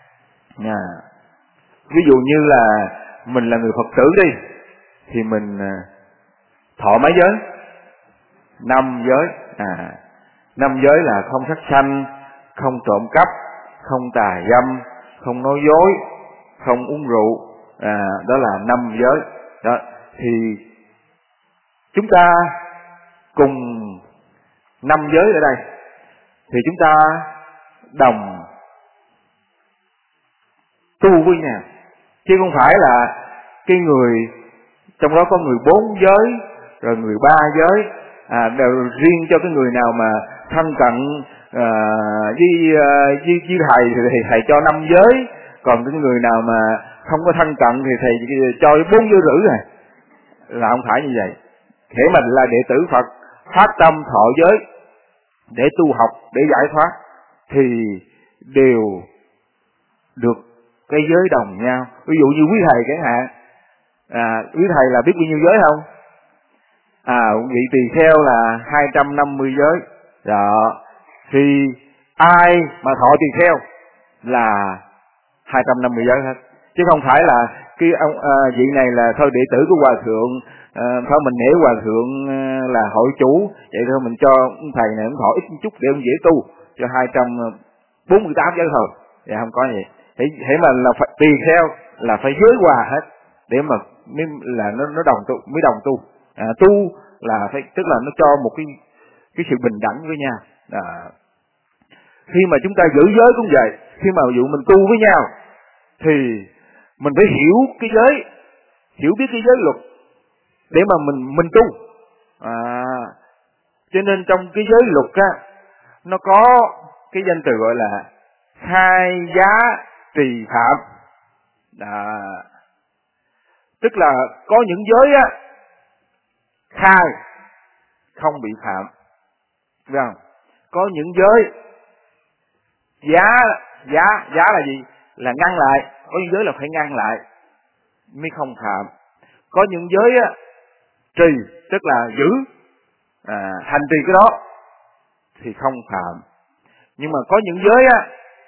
Ví dụ như là mình là người Phật tử đi, thì mình thọ mấy giới? 5 giới. 5 giới là không sát sanh, không trộm cắp, không tà dâm, không nói dối, không uống rượu. Đó là 5 giới. Đó. Thì chúng ta cùng 5 giới ở đây, thì chúng ta đồng tu với nhau, chứ không phải là cái người trong đó có người 4 giới rồi người 3 giới, đều riêng cho cái người nào mà thân cận với thầy thì thầy cho 5 giới, còn cái người nào mà không có thân cận thì thầy cho 4 giới rưỡi rồi. Là không phải như vậy. Thế mà là đệ tử Phật phát tâm thọ giới để tu học, để giải thoát, thì đều được cái giới đồng nhau. Ví dụ như quý thầy chẳng hạn, quý thầy là biết bao nhiêu giới không? Vị tỳ kheo là 250 giới. Đó. Thì ai mà thọ tỳ kheo là 250 giới hết, chứ không phải là cái ông vị này là thôi đệ tử của hòa thượng, thôi mình nể hòa thượng là hội chủ, vậy thôi mình cho ông thầy này ông thọ ít một chút để ông dễ tu, cho 248 giới thôi. Vậy không có gì. Thế mà là phải tỳ kheo là phải giới hòa hết, để mà mới là nó đồng tu, mới đồng tu. Tu là phải, tức là nó cho một cái sự bình đẳng với nhau. Khi mà chúng ta giữ giới cũng vậy, khi mà ví dụ mình tu với nhau thì mình phải hiểu cái giới, hiểu biết cái giới luật để mà mình tu. Cho nên trong cái giới luật nó có cái danh từ gọi là khai giá trì phạm. Tức là có những giới khai không bị phạm, phải không? Có những giới giá Giá là gì? Là ngăn lại. Có những giới là phải ngăn lại mới không phạm. Có những giới á, trì tức là giữ, hành trì cái đó thì không phạm. Nhưng mà có những giới á,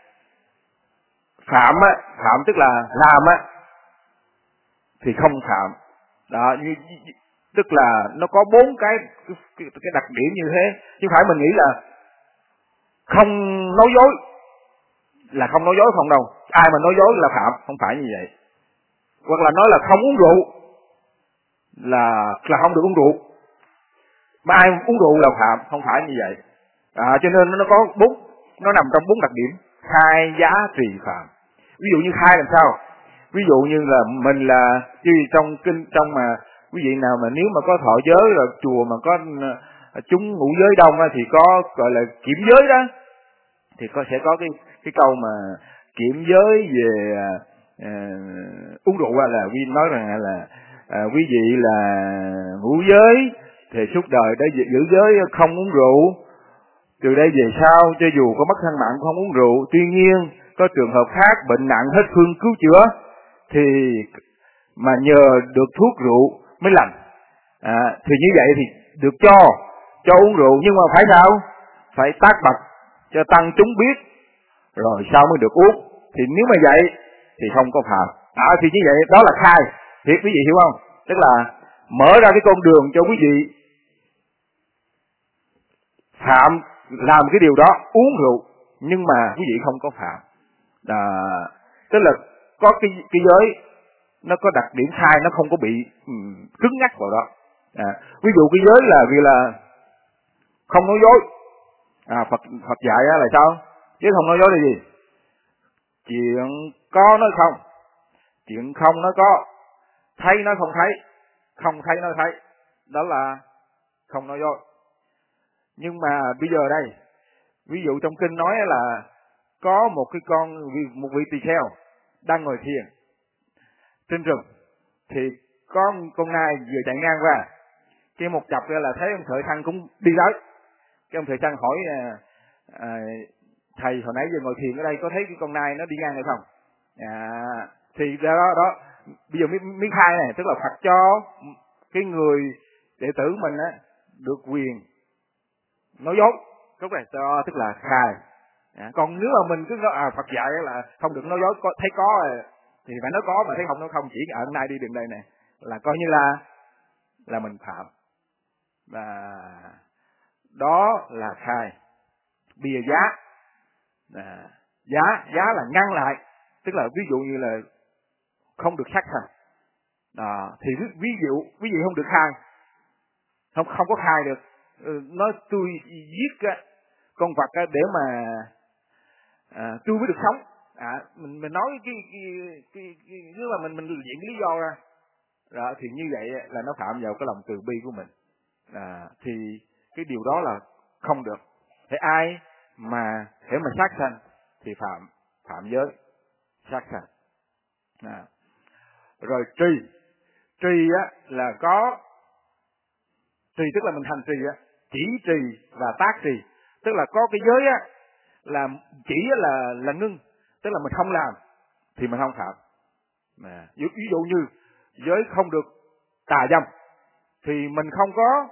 phạm tức là làm á thì không phạm. Đó, tức là nó có 4 cái đặc điểm như thế, chứ không phải mình nghĩ là không nói dối là không nói dối không đâu. Ai mà nói dối là phạm, không phải như vậy. Hoặc là nói là không uống rượu là không được uống rượu. Mà ai uống rượu là phạm, không phải như vậy. Cho nên nó có 4, nó nằm trong 4 đặc điểm khai, giá, trì, phạm. Ví dụ như khai làm sao? Ví dụ như là mình là trong kinh, trong mà quý vị nào mà nếu mà có thọ giới rồi chùa mà có chúng ngũ giới đông thì có gọi là kiểm giới đó, thì sẽ có cái câu mà kiểm giới về uống rượu là nói rằng là quý vị là ngũ giới thì suốt đời để giữ giới không uống rượu, từ đây về sau cho dù có mất thân mạng cũng không uống rượu. Tuy nhiên có trường hợp khác bệnh nặng hết phương cứu chữa thì mà nhờ được thuốc rượu mới lành, thì như vậy thì được cho uống rượu, nhưng mà phải sao? Phải tác bạch cho tăng chúng biết rồi sau mới được uống. Thì nếu mà vậy thì không có phạm. Thì như vậy đó là khai. Thiệt quý vị hiểu không? Tức là mở ra cái con đường cho quý vị phạm làm cái điều đó, uống rượu, nhưng mà quý vị không có phạm. Tức là có cái giới nó có đặc điểm khai, nó không có bị cứng nhắc vào đó. Ví dụ cái giới là vì là không nói dối. Phật dạy là sao? Chứ không nói dối là gì? Chuyện có nói không, chuyện không nói có, thấy nói không thấy, không thấy nói thấy, đó là không nói dối. Nhưng mà bây giờ đây, ví dụ trong kinh nói là có một vị tỳ kheo đang ngồi thiền trên rừng, thì có con nai vừa chạy ngang qua, cái một chập ra là thấy ông thợ săn cũng đi tới. Cái ông thợ săn hỏi thầy hồi nãy giờ ngồi thiền ở đây có thấy cái con nai nó đi ngang hay không? Thì đó bây giờ mới khai này, tức là Phật cho cái người đệ tử mình được quyền nói dối, lúc này tức là khai. Còn nếu mà mình cứ nói Phật dạy là không được nói dối, thấy có thì phải nói có, mà thấy không nói không, chỉ ở nay đi đường đây này là coi như là mình phạm. Và đó là khai. Bây giờ giá là ngăn lại, tức là ví dụ như là không được sát sanh. Thì ví dụ quý vị không được khai, không có khai được. Nói tôi giết con vật để mà tôi mới được sống. Mình nói cái nếu mà mình diễn cái lý do ra, thì như vậy là nó phạm vào cái lòng từ bi của mình. Thì cái điều đó là không được. Thế ai mà sát sanh thì phạm giới sát sanh. Rồi trì là có trì, tức là mình hành trì chỉ trì và tác trì, tức là có cái giới là chỉ là ngưng, tức là mình không làm thì mình không phạm. Ví dụ như giới không được tà dâm thì mình không có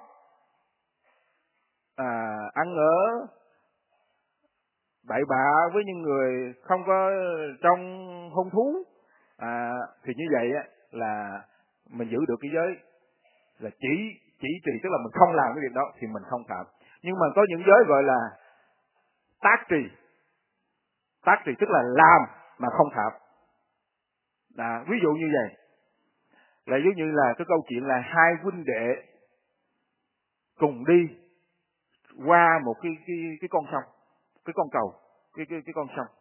ăn ở bậy bạ với những người không có trong hôn thú. Thì như vậy là mình giữ được cái giới là chỉ trì, tức là mình không làm cái việc đó thì mình không phạm. Nhưng mà có những giới gọi là tác trì tức là làm mà không phạm. Ví dụ như vậy là giống như là cái câu chuyện là hai huynh đệ cùng đi qua một cái con sông, cái con cầu, cái con sông.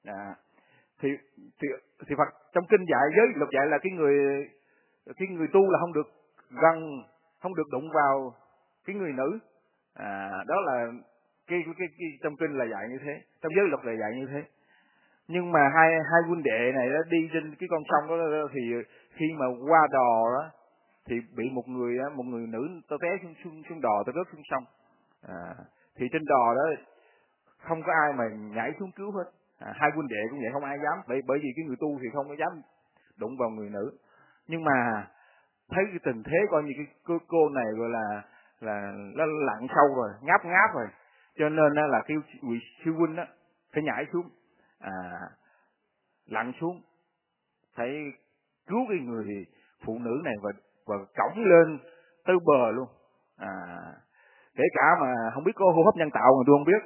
Thì Phật trong kinh dạy, giới luật dạy là cái người tu là không được gần, không được đụng vào cái người nữ. Đó là cái trong kinh là dạy như thế, trong giới luật là dạy như thế. Nhưng mà hai huynh đệ này đó đi trên cái con sông đó, thì khi mà qua đò đó thì bị một người nữ ta té xuống đò, ta rớt xuống sông. Thì trên đò đó không có ai mà nhảy xuống cứu hết. Hai huynh đệ cũng vậy, không ai dám, bởi vì cái người tu thì không có dám đụng vào người nữ. Nhưng mà thấy cái tình thế coi như cái cô này gọi là nó lặn sâu rồi, ngáp rồi, cho nên là kêu vị sư huynh đó phải nhảy xuống, lặn xuống, phải cứu cái người phụ nữ này và cõng lên tới bờ luôn. Kể cả mà không biết có hô hấp nhân tạo mà tôi không biết,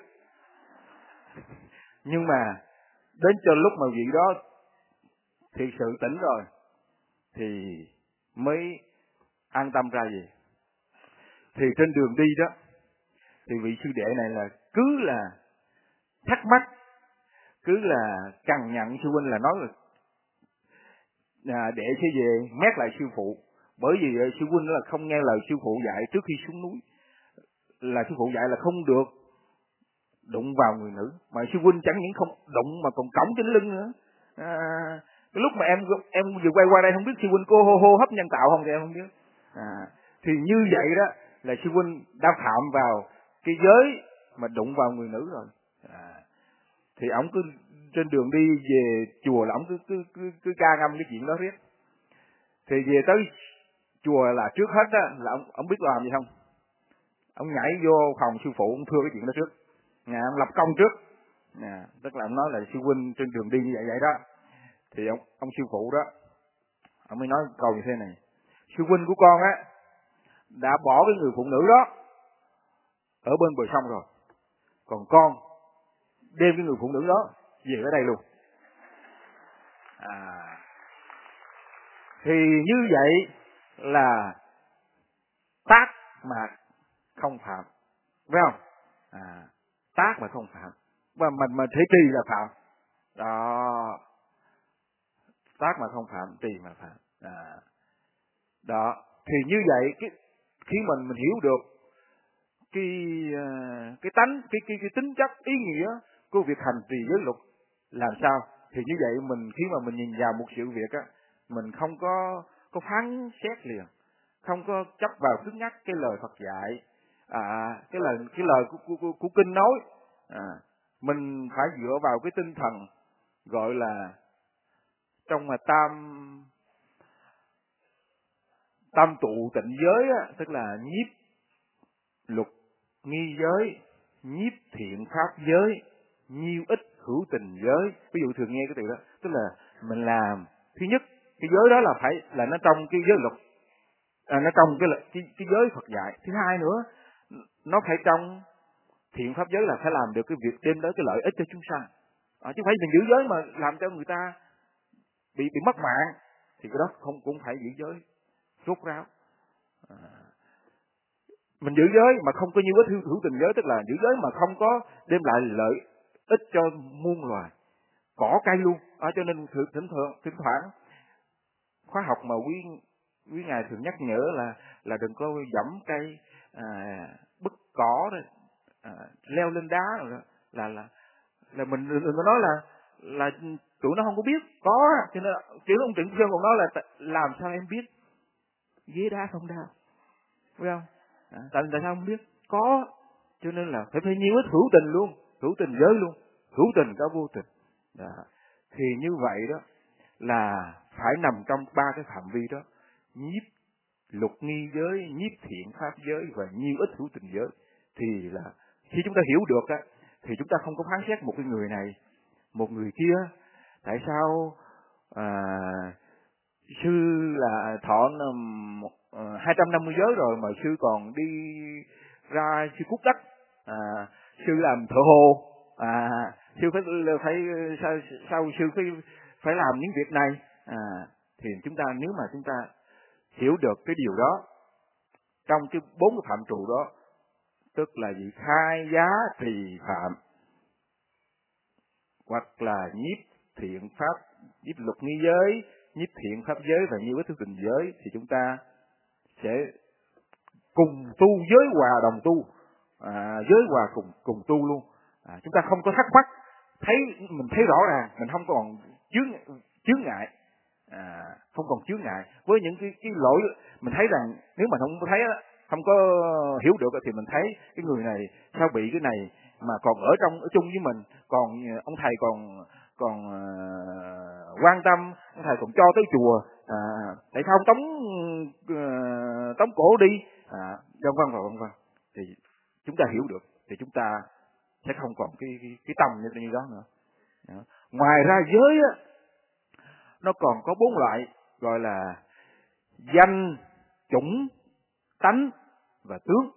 nhưng mà đến cho lúc mà vị đó thiệt sự tỉnh rồi thì mới an tâm ra về. Thì trên đường đi đó thì vị sư đệ này là cứ là thắc mắc, cứ là cằn nhằn sư huynh, là nói là đệ sẽ về mét lại sư phụ, bởi vì sư huynh là không nghe lời sư phụ dạy trước khi xuống núi, là sư phụ dạy là không được đụng vào người nữ, mà sư huynh chẳng những không đụng mà còn cõng trên lưng nữa. Cái lúc mà em vừa quay qua đây không biết sư huynh có hô hấp nhân tạo không thì em không biết. Thì như vậy đó là sư huynh đã phạm vào cái giới mà đụng vào người nữ rồi. Thì ổng cứ trên đường đi về chùa là ổng cứ ca ngâm cái chuyện đó riết. Thì về tới chùa là trước hết đó là ổng biết làm gì không? Ông nhảy vô phòng sư phụ, ông thưa cái chuyện đó trước. Ông lập công trước. Tức là ông nói là sư huynh trên đường đi như vậy đó. Thì ông sư phụ đó, ông mới nói câu như thế này: sư huynh của con á đã bỏ cái người phụ nữ đó ở bên bờ sông rồi, còn con đem cái người phụ nữ đó về ở đây luôn. Thì như vậy là tác mà không phạm, phải không? Tác mà không phạm, mà thể trì là phạm đó. Tác mà không phạm, trì mà phạm. Đó thì như vậy khi mình hiểu được cái tánh, cái tính chất, ý nghĩa của việc hành trì giới luật làm sao, thì như vậy khi mà mình nhìn vào một sự việc á, mình không có phán xét liền, không có chấp vào cứng nhắc cái lời Phật dạy, cái lời của kinh nói. Mình phải dựa vào cái tinh thần gọi là trong mà tam tụ tịnh giới á, tức là nhiếp luật nghi giới, nhiếp thiện pháp giới, nhiêu ích hữu tình giới. Ví dụ thường nghe cái từ đó, tức là mình làm thứ nhất cái giới đó là phải là nó trong cái giới luật, nó trong cái giới Phật dạy. Thứ hai nữa, nó phải trong thiện pháp giới, là phải làm được cái việc đem tới cái lợi ích cho chúng sanh. Chứ phải mình giữ giới mà làm cho người ta bị mất mạng thì cái đó cũng phải giữ giới rốt ráo. Mình giữ giới mà không có nhiêu ích hữu tình giới, tức là giữ giới mà không có đem lại lợi ích cho muôn loài, cỏ cây luôn. Cho nên thỉnh thoảng khóa học mà quý ngài thường nhắc nhở là đừng có dẫm cây, bứt cỏ rồi, leo lên đá rồi, là mình đừng có nói là tụi nó không có biết có. Cho nên kiểu ông Trịnh Sơn còn nói là làm sao em biết ghế đá không đau, phải không? Tại sao không biết có, cho nên là phải nhiều ít hữu tình luôn, hữu tình giới luôn, hữu tình cả vô tình. Thì như vậy đó là phải nằm trong ba cái phạm vi đó: nhiếp luật nghi giới, nhiếp thiện pháp giới và nhiêu ích hữu tình giới. Thì là khi chúng ta hiểu được á, thì chúng ta không có phán xét một cái người này, một người kia. Tại sao sư là thọ 250 giới rồi mà sư còn đi ra sư cút đất, sư làm thợ hồ, sư phải sao sư phải làm những việc này. Thì nếu mà chúng ta hiểu được cái điều đó trong cái 4 cái phạm trụ đó, tức là gì? Khai giá trì phạm, hoặc là nhiếp thiện pháp, nhiếp luật nghi giới, nhiếp thiện pháp giới và nhiêu ích hữu tình giới, thì chúng ta sẽ cùng tu, giới hòa đồng tu, giới hòa cùng tu luôn. Chúng ta không có thắc mắc, mình thấy rõ ràng, mình không còn chướng ngại, không còn chướng ngại với những cái lỗi. Mình thấy rằng nếu mà không thấy, không có hiểu được thì mình thấy cái người này sao bị cái này, mà còn ở chung với mình, còn ông thầy còn quan tâm, ông thầy còn cho tới chùa, tại sao không tống cổ đi, vân vân, thì chúng ta hiểu được thì chúng ta sẽ không còn cái tâm như đó nữa. Ngoài ra giới á, nó còn có 4 loại, gọi là danh, chủng, tánh và tướng.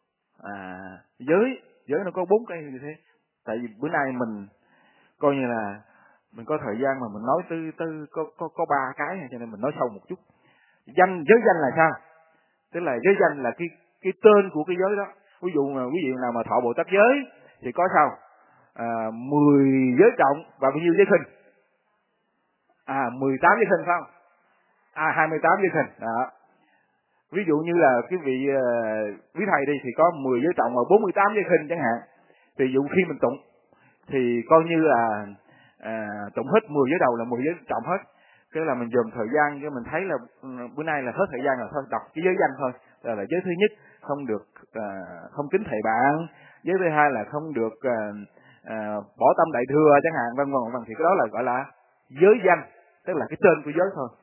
Giới nó có 4 cái như thế. Tại vì bữa nay mình coi như là mình có thời gian mà mình nói tới có 3 cái, cho nên mình nói sâu một chút. Giới danh là sao? Tức là giới danh là cái tên của cái giới đó. Ví dụ mà quý vị nào mà thọ Bồ Tát giới thì có sao? 10 giới trọng và bao nhiêu giới khinh? 18 giới khinh phải không? 28 giới khinh. Đó. Ví dụ như là cái vị quý thầy đi thì có 10 giới trọng và 48 giới khinh chẳng hạn. Thì dụ khi mình tụng thì coi như là tụng hết 10 giới đầu là 10 giới trọng hết. Cái là mình dồn thời gian cho mình thấy là bữa nay là hết thời gian rồi, thôi đọc cái giới danh thôi. Là giới thứ nhất không được không kính thầy bạn, giới thứ hai là không được bỏ tâm đại thừa chẳng hạn, vân vân, thì cái đó là gọi là giới danh, tức là cái tên của giới thôi.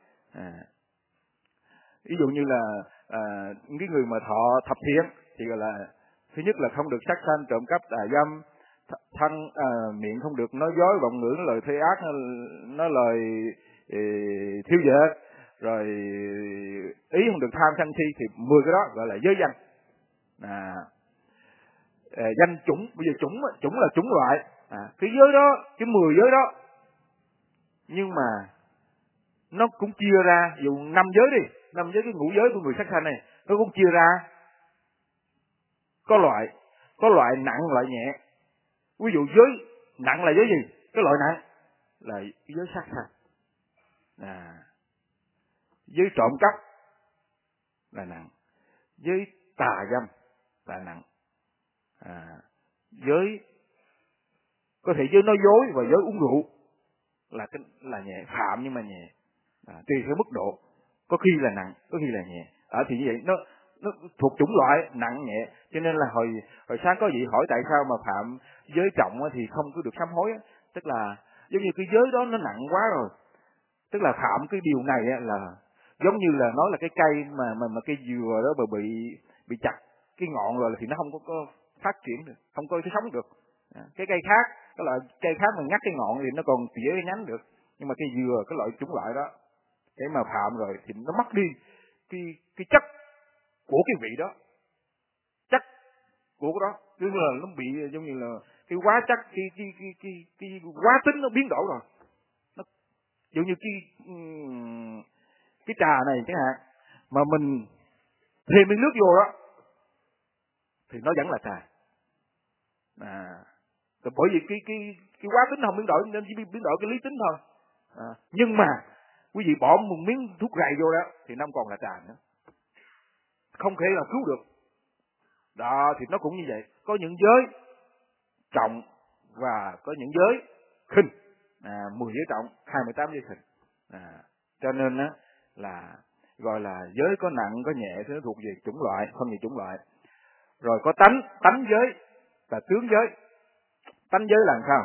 Ví dụ như là cái người mà thọ thập thiện thì gọi là thứ nhất là không được sát sanh, trộm cắp, tà dâm, miệng không được nói dối, vọng ngữ, nói lời thê ác, nói lời thiêu dệt, rồi ý không được tham sân si, thì 10 cái đó gọi là giới danh. Danh chủng, bây giờ chủng là chủng loại, cái giới đó, cái 10 giới đó, nhưng mà nó cũng chia ra, dù 5 giới đi, 5 giới cái ngũ giới của người sát sanh này, nó cũng chia ra có loại nặng, loại nhẹ. Ví dụ giới nặng là giới gì? Cái loại nặng là giới sát sanh, giới trộm cắp là nặng, giới tà dâm là nặng, giới có thể giới nói dối và giới uống rượu là nhẹ, phạm nhưng mà nhẹ, tùy theo mức độ, có khi là nặng, có khi là nhẹ. Thì như vậy nó thuộc chủng loại nặng nhẹ, cho nên là hồi sáng có vị hỏi tại sao mà phạm giới trọng thì không có được sám hối, tức là giống như cái giới đó nó nặng quá rồi, tức là phạm cái điều này là giống như là nói là cái cây mà cây dừa đó mà bị chặt cái ngọn rồi thì nó không có phát triển được, không có sống được. Cái cây khác, cái loại cây khác mà ngắt cái ngọn thì nó còn tỉa cái nhánh được, nhưng mà cây dừa, cái loại chủng loại đó, cái mà phạm rồi thì nó mất đi cái chất của cái vị đó, chất của cái đó, tức là nó bị giống như là cái hóa chất, cái hóa tính nó biến đổi rồi. Nó giống như cái trà này chẳng hạn, mà mình thêm miếng nước vô đó thì nó vẫn là trà. Bởi vì cái hóa tính nó không biến đổi, nên chỉ biến đổi cái lý tính thôi. Nhưng mà quý vị bỏ một miếng thuốc rầy vô đó thì nó không còn là trà nữa, không thể nào cứu được. Đó thì nó cũng như vậy, có những giới trọng và có những giới khinh. 10 giới trọng, 28 giới khinh. Cho nên á là gọi là giới có nặng có nhẹ thì nó thuộc về chủng loại, không về chủng loại. Rồi có tánh giới và tướng giới. Tánh giới là làm sao?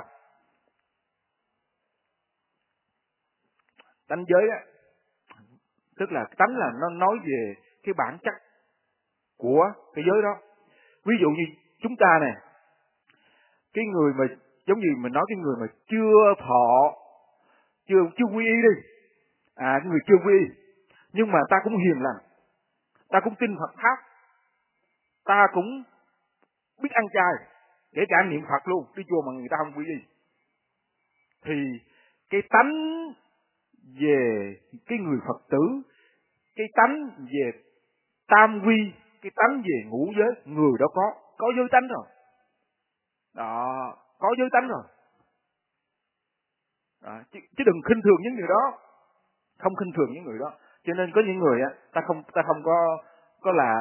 Tánh giới á, tức là tánh là nó nói về cái bản chất của cái giới đó. Ví dụ như chúng ta này, cái người mà giống như mình nói cái người mà chưa thọ, chưa quy y đi, cái người chưa quy y, nhưng mà ta cũng hiền lành, ta cũng tin Phật pháp, ta cũng biết ăn chay, kể cả niệm Phật luôn, đi chùa mà người ta không quy y, thì cái tánh về cái người Phật tử, cái tánh về tam quy, cái tánh về ngũ giới, người đó có giới tánh rồi. Đó, có giới tánh rồi. Chứ đừng khinh thường những người đó, không khinh thường những người đó. Cho nên có những người ta không có là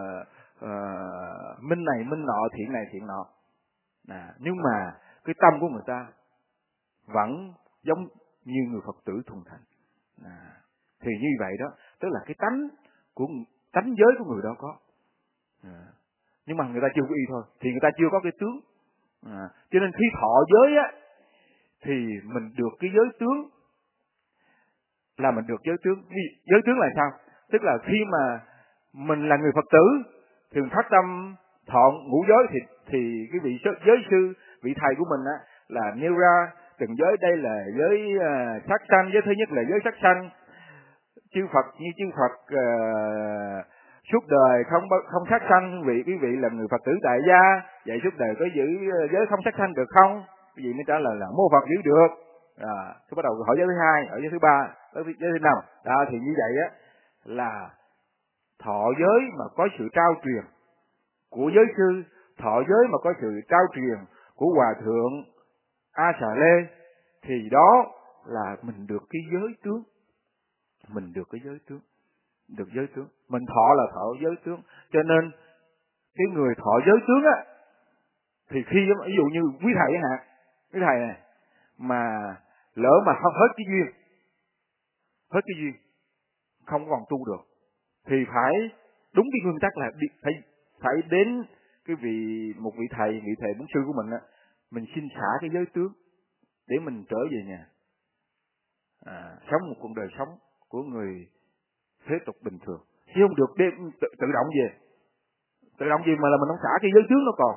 minh này minh nọ, thiện này thiện nọ. Nhưng mà cái tâm của người ta vẫn giống như người Phật tử thuần thành. Thì như vậy đó, tức là cái tánh giới của người đó có. Nhưng mà người ta chưa có y thôi, thì người ta chưa có cái tướng. Cho nên khi thọ giới á thì mình được cái giới tướng, là mình được giới tướng. Giới tướng là sao? Tức là khi mà mình là người Phật tử thường phát tâm thọ ngũ giới thì cái vị giới sư, vị thầy của mình á là nêu ra từng giới. Đây là giới sát sanh, giới thứ nhất là giới sát sanh. Chư Phật như chư Phật suốt đời không sát sanh, quý vị là người Phật tử tại gia, vậy suốt đời có giữ giới không sát sanh được không? Quý vị mới trả lời là mô Phật giữ được. Cứ bắt đầu hỏi giới thứ hai, hỏi giới thứ ba, giới thứ năm. Đó thì như vậy á là thọ giới mà có sự trao truyền của giới sư, thọ giới mà có sự trao truyền của hòa thượng A Xà Lê, thì đó là mình được cái giới tướng. Mình được cái giới tướng, được giới tướng. Mình thọ là thọ giới tướng. Cho nên cái người thọ giới tướng á thì khi ví dụ như quý thầy hả, quý thầy này mà lỡ mà không hết cái duyên, không còn tu được thì phải đúng cái nguyên tắc là phải đến cái một vị thầy bổn sư của mình á, mình xin xả cái giới tướng để mình trở về nhà, sống một cuộc đời sống của người thế tục bình thường, chứ không được đem tự động về mà là mình không xả cái giới tướng nó còn.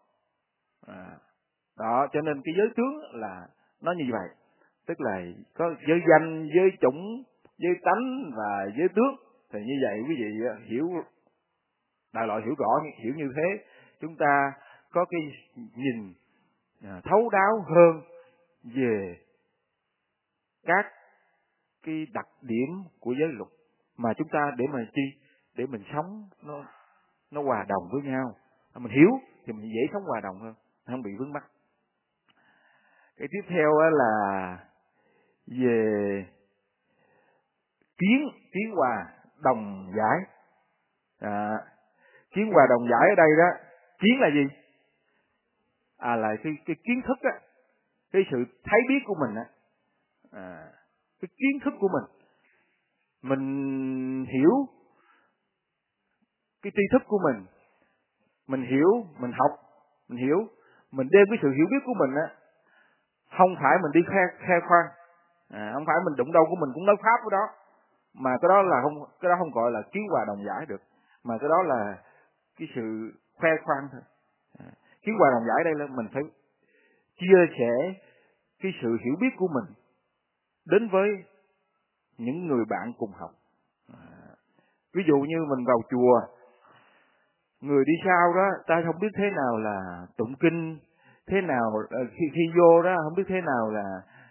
Đó, cho nên cái giới tướng là nó như vậy, tức là có giới danh, giới chủng, giới tánh và giới tướng. Thì như vậy quý vị hiểu đại loại, hiểu rõ, hiểu như thế, chúng ta có cái nhìn thấu đáo hơn về các cái đặc điểm của giới luật mà chúng ta để mà chi, để mình sống nó hòa đồng với nhau. Mình hiểu thì mình dễ sống hòa đồng hơn, không bị vướng mắc. Cái tiếp theo là về kiến hòa đồng giải. Kiến hòa đồng giải ở đây đó, kiến là gì? Là cái kiến thức á, cái sự thấy biết của mình á, cái kiến thức của mình hiểu cái tri thức của mình hiểu, mình học, mình hiểu, mình đem cái sự hiểu biết của mình á, không phải mình đi khoe khoang, không phải mình đụng đâu của mình cũng nói pháp của đó, mà cái đó không gọi là kiến hòa đồng giải được, mà cái đó là cái sự khoe khoang thôi. Kiến hòa đồng giải đây là mình phải chia sẻ cái sự hiểu biết của mình đến với những người bạn cùng học. Ví dụ như mình vào chùa, người đi sau đó ta không biết thế nào là tụng kinh, thế nào khi vô đó không biết thế nào là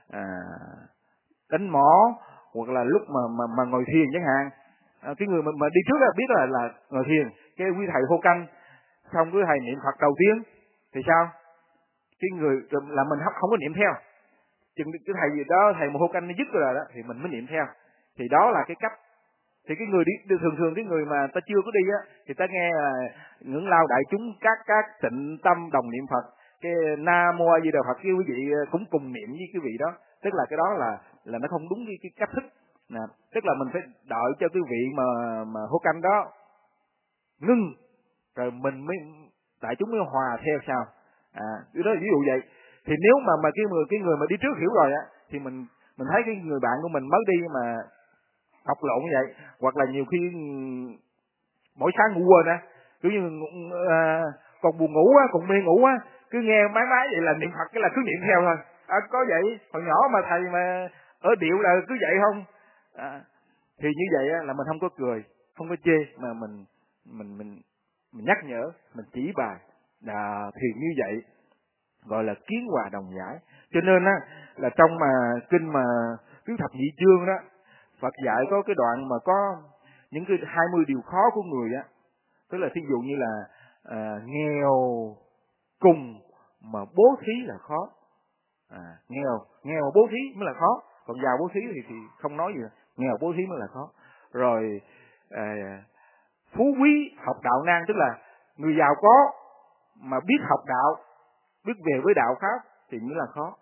đánh mõ, hoặc là lúc mà ngồi thiền chẳng hạn. Cái người mà đi trước biết là ngồi thiền, cái quý thầy hô canh xong quý thầy niệm Phật đầu tiên thì sao? Cái người là mình không có niệm theo, chừng cái thầy gì đó, thầy mà hô canh nó dứt rồi đó thì mình mới niệm theo. Thì đó là cái cách. Thì cái người đi thường cái người mà ta chưa có đi á thì ta nghe ngưỡng lao đại chúng các tịnh tâm đồng niệm Phật, cái Nam Mô A Di Đà Phật, cái quý vị cũng cùng niệm với cái vị đó, tức là cái đó là nó không đúng cái cách thức. Tức là mình phải đợi cho cái vị mà hô canh đó ngưng rồi mình mới đại chúng mới hòa theo sao. Đó ví dụ vậy. Thì nếu mà cái người mà đi trước hiểu rồi á thì mình thấy cái người bạn của mình mới đi mà học lộn như vậy, hoặc là nhiều khi mỗi sáng ngủ quên kiểu như còn buồn ngủ á, còn mê ngủ á, cứ nghe máy vậy là niệm Phật, cái là cứ niệm theo thôi. Có vậy hồi nhỏ mà thầy mà ở điệu là cứ vậy không. Thì như vậy á là mình không có cười, không có chê, mà mình nhắc nhở, mình chỉ bài thì như vậy gọi là kiến hòa đồng giải. Cho nên á là trong mà kinh mà thứ thập nhị chương đó, Phật dạy có cái đoạn mà có những cái 20 điều khó của người á, tức là thí dụ như là nghèo cùng mà bố thí là khó. Nghèo bố thí mới là khó, còn giàu bố thí thì không nói gì, nghèo bố thí mới là khó. Rồi phú quý học đạo nan, tức là người giàu có mà biết học đạo, biết về với đạo pháp thì mới là khó.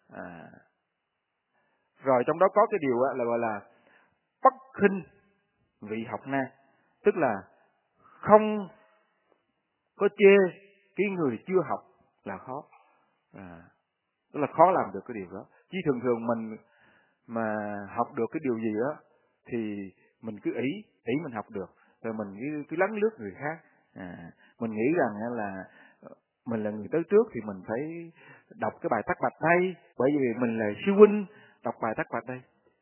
Rồi trong đó có cái điều là gọi là bất khinh vị học nan, tức là không có chê cái người chưa học là khó. Tức là khó làm được cái điều đó. Chứ thường thường mình mà học được cái điều gì đó thì mình cứ ý mình học được, rồi mình cứ lấn lướt người khác. Mình nghĩ rằng là mình là người tới trước thì mình phải đọc cái bài tắc bạch đây, bởi vì mình là sư huynh, đọc bài tắc bạch đây.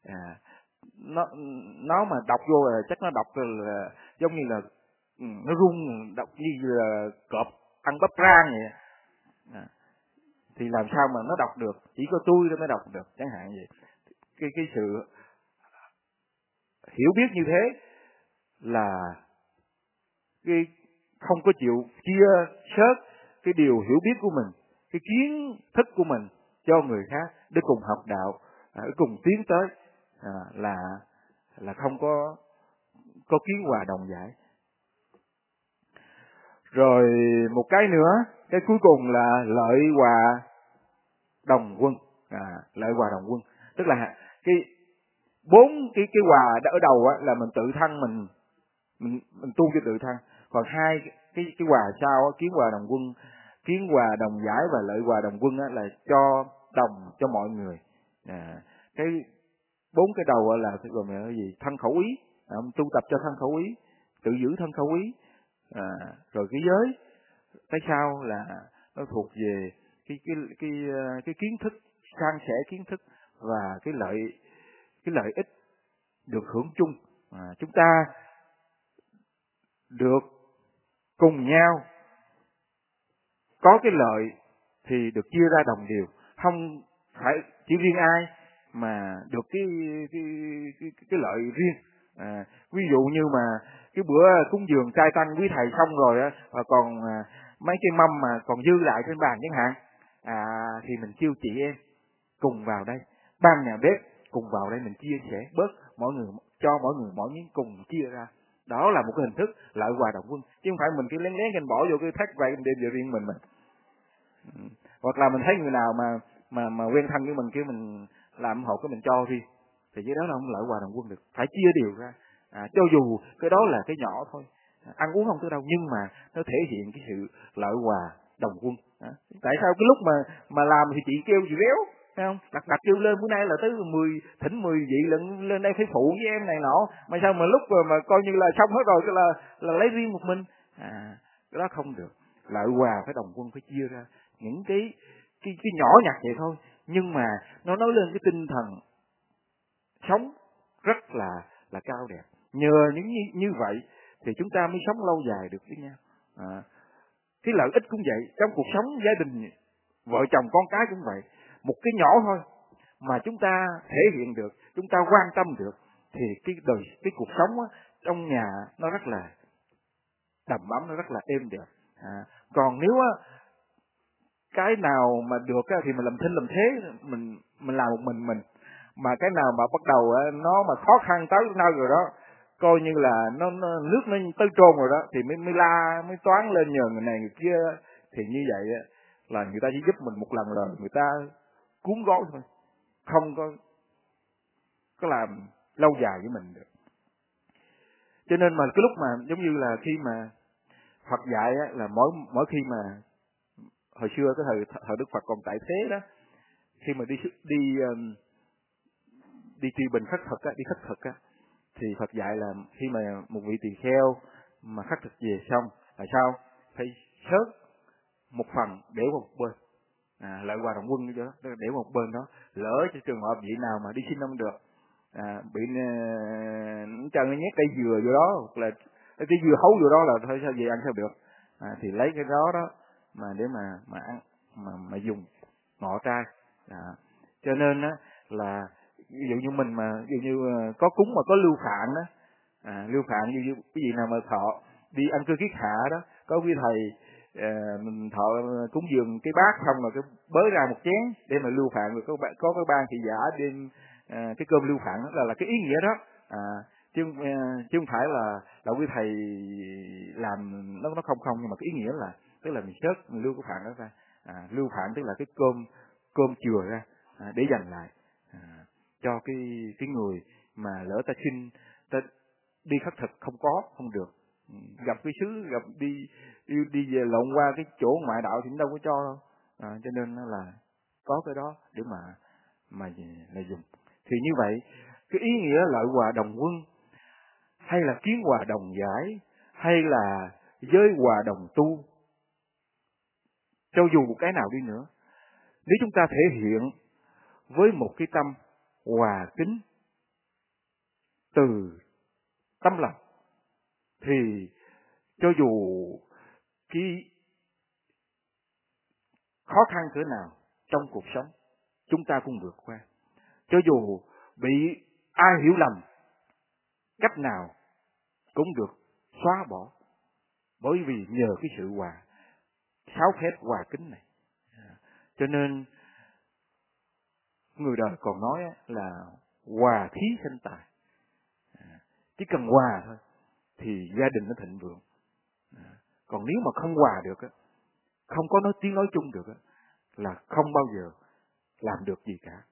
Nó mà đọc vô là chắc nó đọc là giống như là nó run, đọc như là cọp ăn bắp rang vậy. Thì làm sao mà nó đọc được? Chỉ có tôi mới đọc được, chẳng hạn vậy. Cái sự hiểu biết như thế là cái không có chịu chia sớt cái điều hiểu biết của mình, cái kiến thức của mình cho người khác để cùng học đạo, cùng tiến tới, là không có kiến hòa đồng giải. Rồi một cái nữa, cái cuối cùng là lợi hòa đồng quân. Lợi hòa đồng quân tức là cái bốn cái hòa ở đầu là mình tự thân mình tu cho tự thân, còn hai cái hòa sau kiến hòa đồng quân, kiến hòa đồng giải và lợi hòa đồng quân là cho đồng cho mọi người. Cái bốn cái đầu là gồm là cái gì? Thân khẩu ý, tu tập cho thân khẩu ý, tự giữ thân khẩu ý, rồi cái giới cái sau là nó thuộc về cái kiến thức, san sẻ kiến thức và cái lợi ích được hưởng chung. Chúng ta được cùng nhau có cái lợi thì được chia ra đồng đều, không phải chỉ riêng ai mà được cái lợi riêng. Ví dụ như mà cái bữa cúng dường trai tăng quý thầy xong rồi á, và còn mấy cái mâm mà còn dư lại trên bàn chẳng hạn, thì mình kêu chị em cùng vào đây, ban nhà bếp cùng vào đây, mình chia sẻ bớt, mỗi người mỗi miếng cùng chia ra. Đó là một cái hình thức lợi hòa đồng quân, chứ không phải mình cứ lén lén bỏ vô cái thác vậy mình đem về riêng mình. Hoặc là mình thấy người nào mà quen thân với mình, cái mình làm hộ cái mình cho riêng, thì cái đó là không lợi hòa đồng quân được, phải chia đều ra. Cho dù cái đó là cái nhỏ thôi, ăn uống không tới đâu, nhưng mà nó thể hiện cái sự lợi hòa đồng quân. Tại sao cái lúc mà làm thì chị kêu chị réo, thấy không? Đặt kêu lên bữa nay là tới 10 vị lên đây phải phụ với em này nọ, mà sao mà lúc mà coi như là xong hết rồi cái là lấy riêng một mình. Cái đó không được. Lợi hòa phải đồng quân, phải chia ra những cái nhỏ nhặt vậy thôi, nhưng mà nó nói lên cái tinh thần sống rất là cao đẹp. Nhờ những như vậy thì chúng ta mới sống lâu dài được với nhau. Cái lợi ích cũng vậy, trong cuộc sống gia đình vợ chồng con cái cũng vậy. Một cái nhỏ thôi mà chúng ta thể hiện được, chúng ta quan tâm được, thì cái cuộc sống trong nhà nó rất là đầm ấm, nó rất là êm đẹp. Còn nếu cái nào mà được thì mình làm thinh làm thế, mình làm một mình, mà cái nào mà bắt đầu nó mà khó khăn tới nơi rồi đó, coi như là nó nước nó tới trôn rồi đó, thì mới la, mới toán lên nhờ người này người kia, thì như vậy là người ta chỉ giúp mình một lần rồi người ta cuốn gói thôi, không có làm lâu dài với mình được. Cho nên mà cái lúc mà giống như là khi mà Phật dạy là mỗi khi mà hồi xưa cái thời Đức Phật còn tại thế đó, khi mà đi truy bình khất thực thì Phật dạy là khi mà một vị tỳ kheo mà khất thực về xong là sao? Phải sớt một phần để một bên, lợi hòa đồng quân đó, để một bên đó, lỡ cho trường hợp vị nào mà đi xin không được, bị cho nó nhét cây dừa vô đó, hoặc là cái dừa hấu vô đó, là thôi sao về ăn sao được, thì lấy cái đó mà để mà ăn, mà dùng ngọ trai. Cho nên là ví dụ như mình ví dụ như có cúng mà có lưu phạm đó, lưu phạm như cái gì nào mà thọ đi ăn cơm kiết hạ đó, có quý thầy mình thọ cúng dường cái bát xong rồi cái bới ra một chén để mà lưu phạm, rồi có cái ban thị giả đem cái cơm lưu phạm, đó là cái ý nghĩa đó. Chứ không phải là quý thầy làm nó không, nhưng mà cái ý nghĩa là tức là mình sớt, mình lưu cái phạm đó ra. Lưu phạm tức là cái cơm chừa ra để dành lại cho cái người mà lỡ ta xin, ta đi khất thực không được, gặp cái xứ, gặp đi về lộn qua cái chỗ ngoại đạo thì cũng đâu có cho đâu. Cho nên là có cái đó để mà dùng. Thì như vậy cái ý nghĩa lợi hòa đồng quân, hay là kiến hòa đồng giải, hay là giới hòa đồng tu, cho dù một cái nào đi nữa, nếu chúng ta thể hiện với một cái tâm hòa kính từ tâm lòng, thì cho dù cái khó khăn cỡ nào trong cuộc sống chúng ta cũng vượt qua. Cho dù bị ai hiểu lầm cách nào cũng được xóa bỏ, bởi vì nhờ cái sự sáu phép hòa kính này. Cho nên người đời còn nói là hòa khí sinh tài. Chỉ cần hòa thôi thì gia đình nó thịnh vượng. Còn nếu mà không hòa được, không có tiếng nói chung được, là không bao giờ làm được gì cả.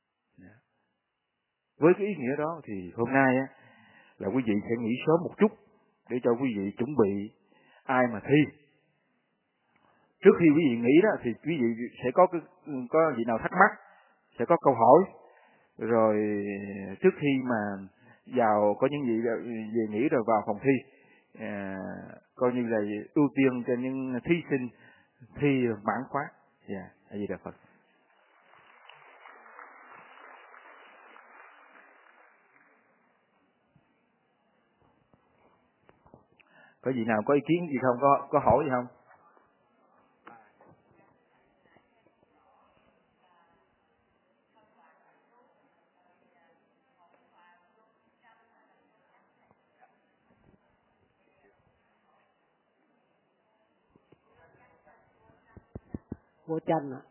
Với cái ý nghĩa đó thì hôm nay là quý vị sẽ nghỉ sớm một chút để cho quý vị chuẩn bị ai mà thi. Trước khi quý vị nghỉ đó thì quý vị sẽ có vị nào thắc mắc, sẽ có câu hỏi, rồi trước khi mà có những vị về nghỉ rồi vào phòng thi, coi như là ưu tiên cho những thí sinh thi mãn khóa. A Di Đà Phật. Có vị nào có ý kiến gì không? Có hỏi gì không? Vô tranh ạ.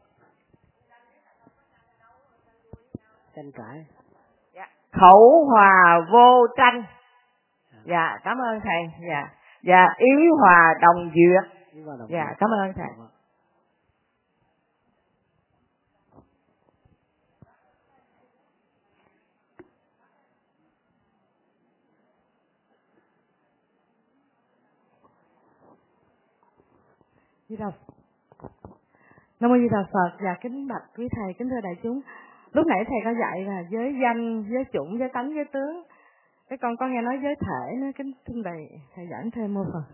Tranh cãi. Dạ. Khẩu hòa vô tranh. Dạ, cảm ơn thầy. Dạ. Dạ, ý hòa đồng duyệt. Dạ, cảm ơn thầy. Nam mô Di Đà Phật. Và kính bạch quý thầy, kính thưa đại chúng. Lúc nãy thầy có dạy là giới danh, giới chủng, giới tánh, giới tướng. Cái con có nghe nói giới thể nữa, kính xin thầy giảng thêm một phần.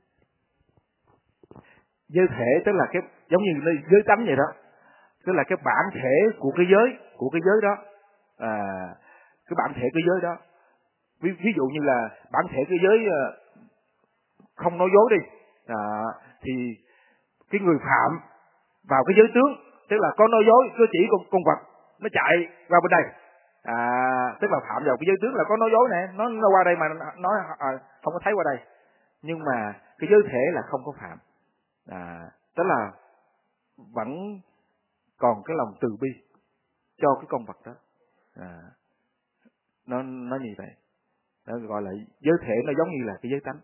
Giới thể tức là cái giống như giới tánh vậy đó, tức là cái bản thể của cái giới đó, cái bản thể cái giới đó. Ví dụ như là bản thể cái giới không nói dối đi, thì cái người phạm vào cái giới tướng, tức là có nói dối, cứ chỉ con vật nó chạy qua bên đây, tức là phạm vào cái giới tướng là có nói dối nè, nó qua đây mà nói không có thấy qua đây, nhưng mà cái giới thể là không có phạm, tức là vẫn còn cái lòng từ bi cho cái con vật đó, nó như vậy, nó gọi là giới thể, nó giống như là cái giới tánh.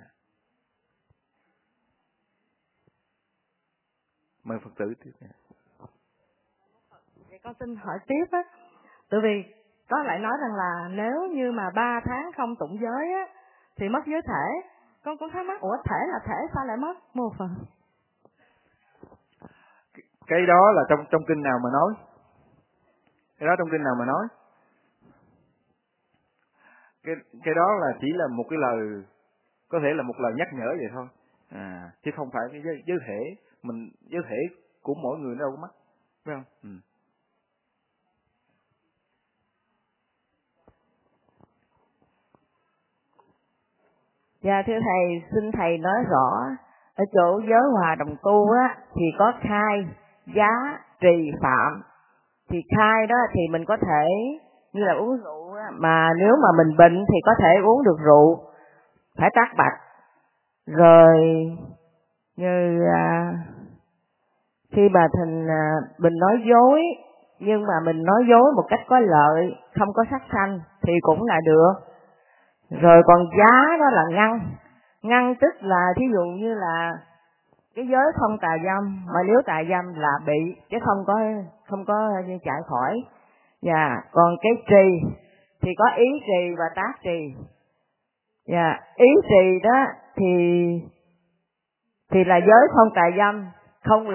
Mời Phật tử tiếp. Vậy con xin hỏi tiếp á, tại vì có lại nói rằng là nếu như mà 3 tháng không tụng giới á thì mất giới thể. Con cũng thắc mắc, ủa thể là thể sao lại mất? Một phần. Cái đó là trong kinh nào mà nói? Cái đó trong kinh nào mà nói? Cái đó là chỉ là một cái lời, có thể là một lời nhắc nhở vậy thôi, chứ không phải cái giới thể giới thể của mỗi người nó đâu có mất, phải không? Dạ thưa thầy, xin thầy nói rõ ở chỗ giới hòa đồng tu á thì có khai, giá, trì, phạm. Thì khai đó thì mình có thể như là uống rượu á, mà nếu mà mình bệnh thì có thể uống được rượu, phải tát bạch. Rồi như khi mà mình nói dối, nhưng mà mình nói dối một cách có lợi, không có sát sanh thì cũng là được. Rồi còn giá đó là ngăn tức là thí dụ như là cái giới không tà dâm, mà nếu tà dâm là bị, chứ không có chạy khỏi. Dạ, còn cái trì thì có ý trì và tác trì. Dạ, ý trì đó thì là giới không tà dâm, không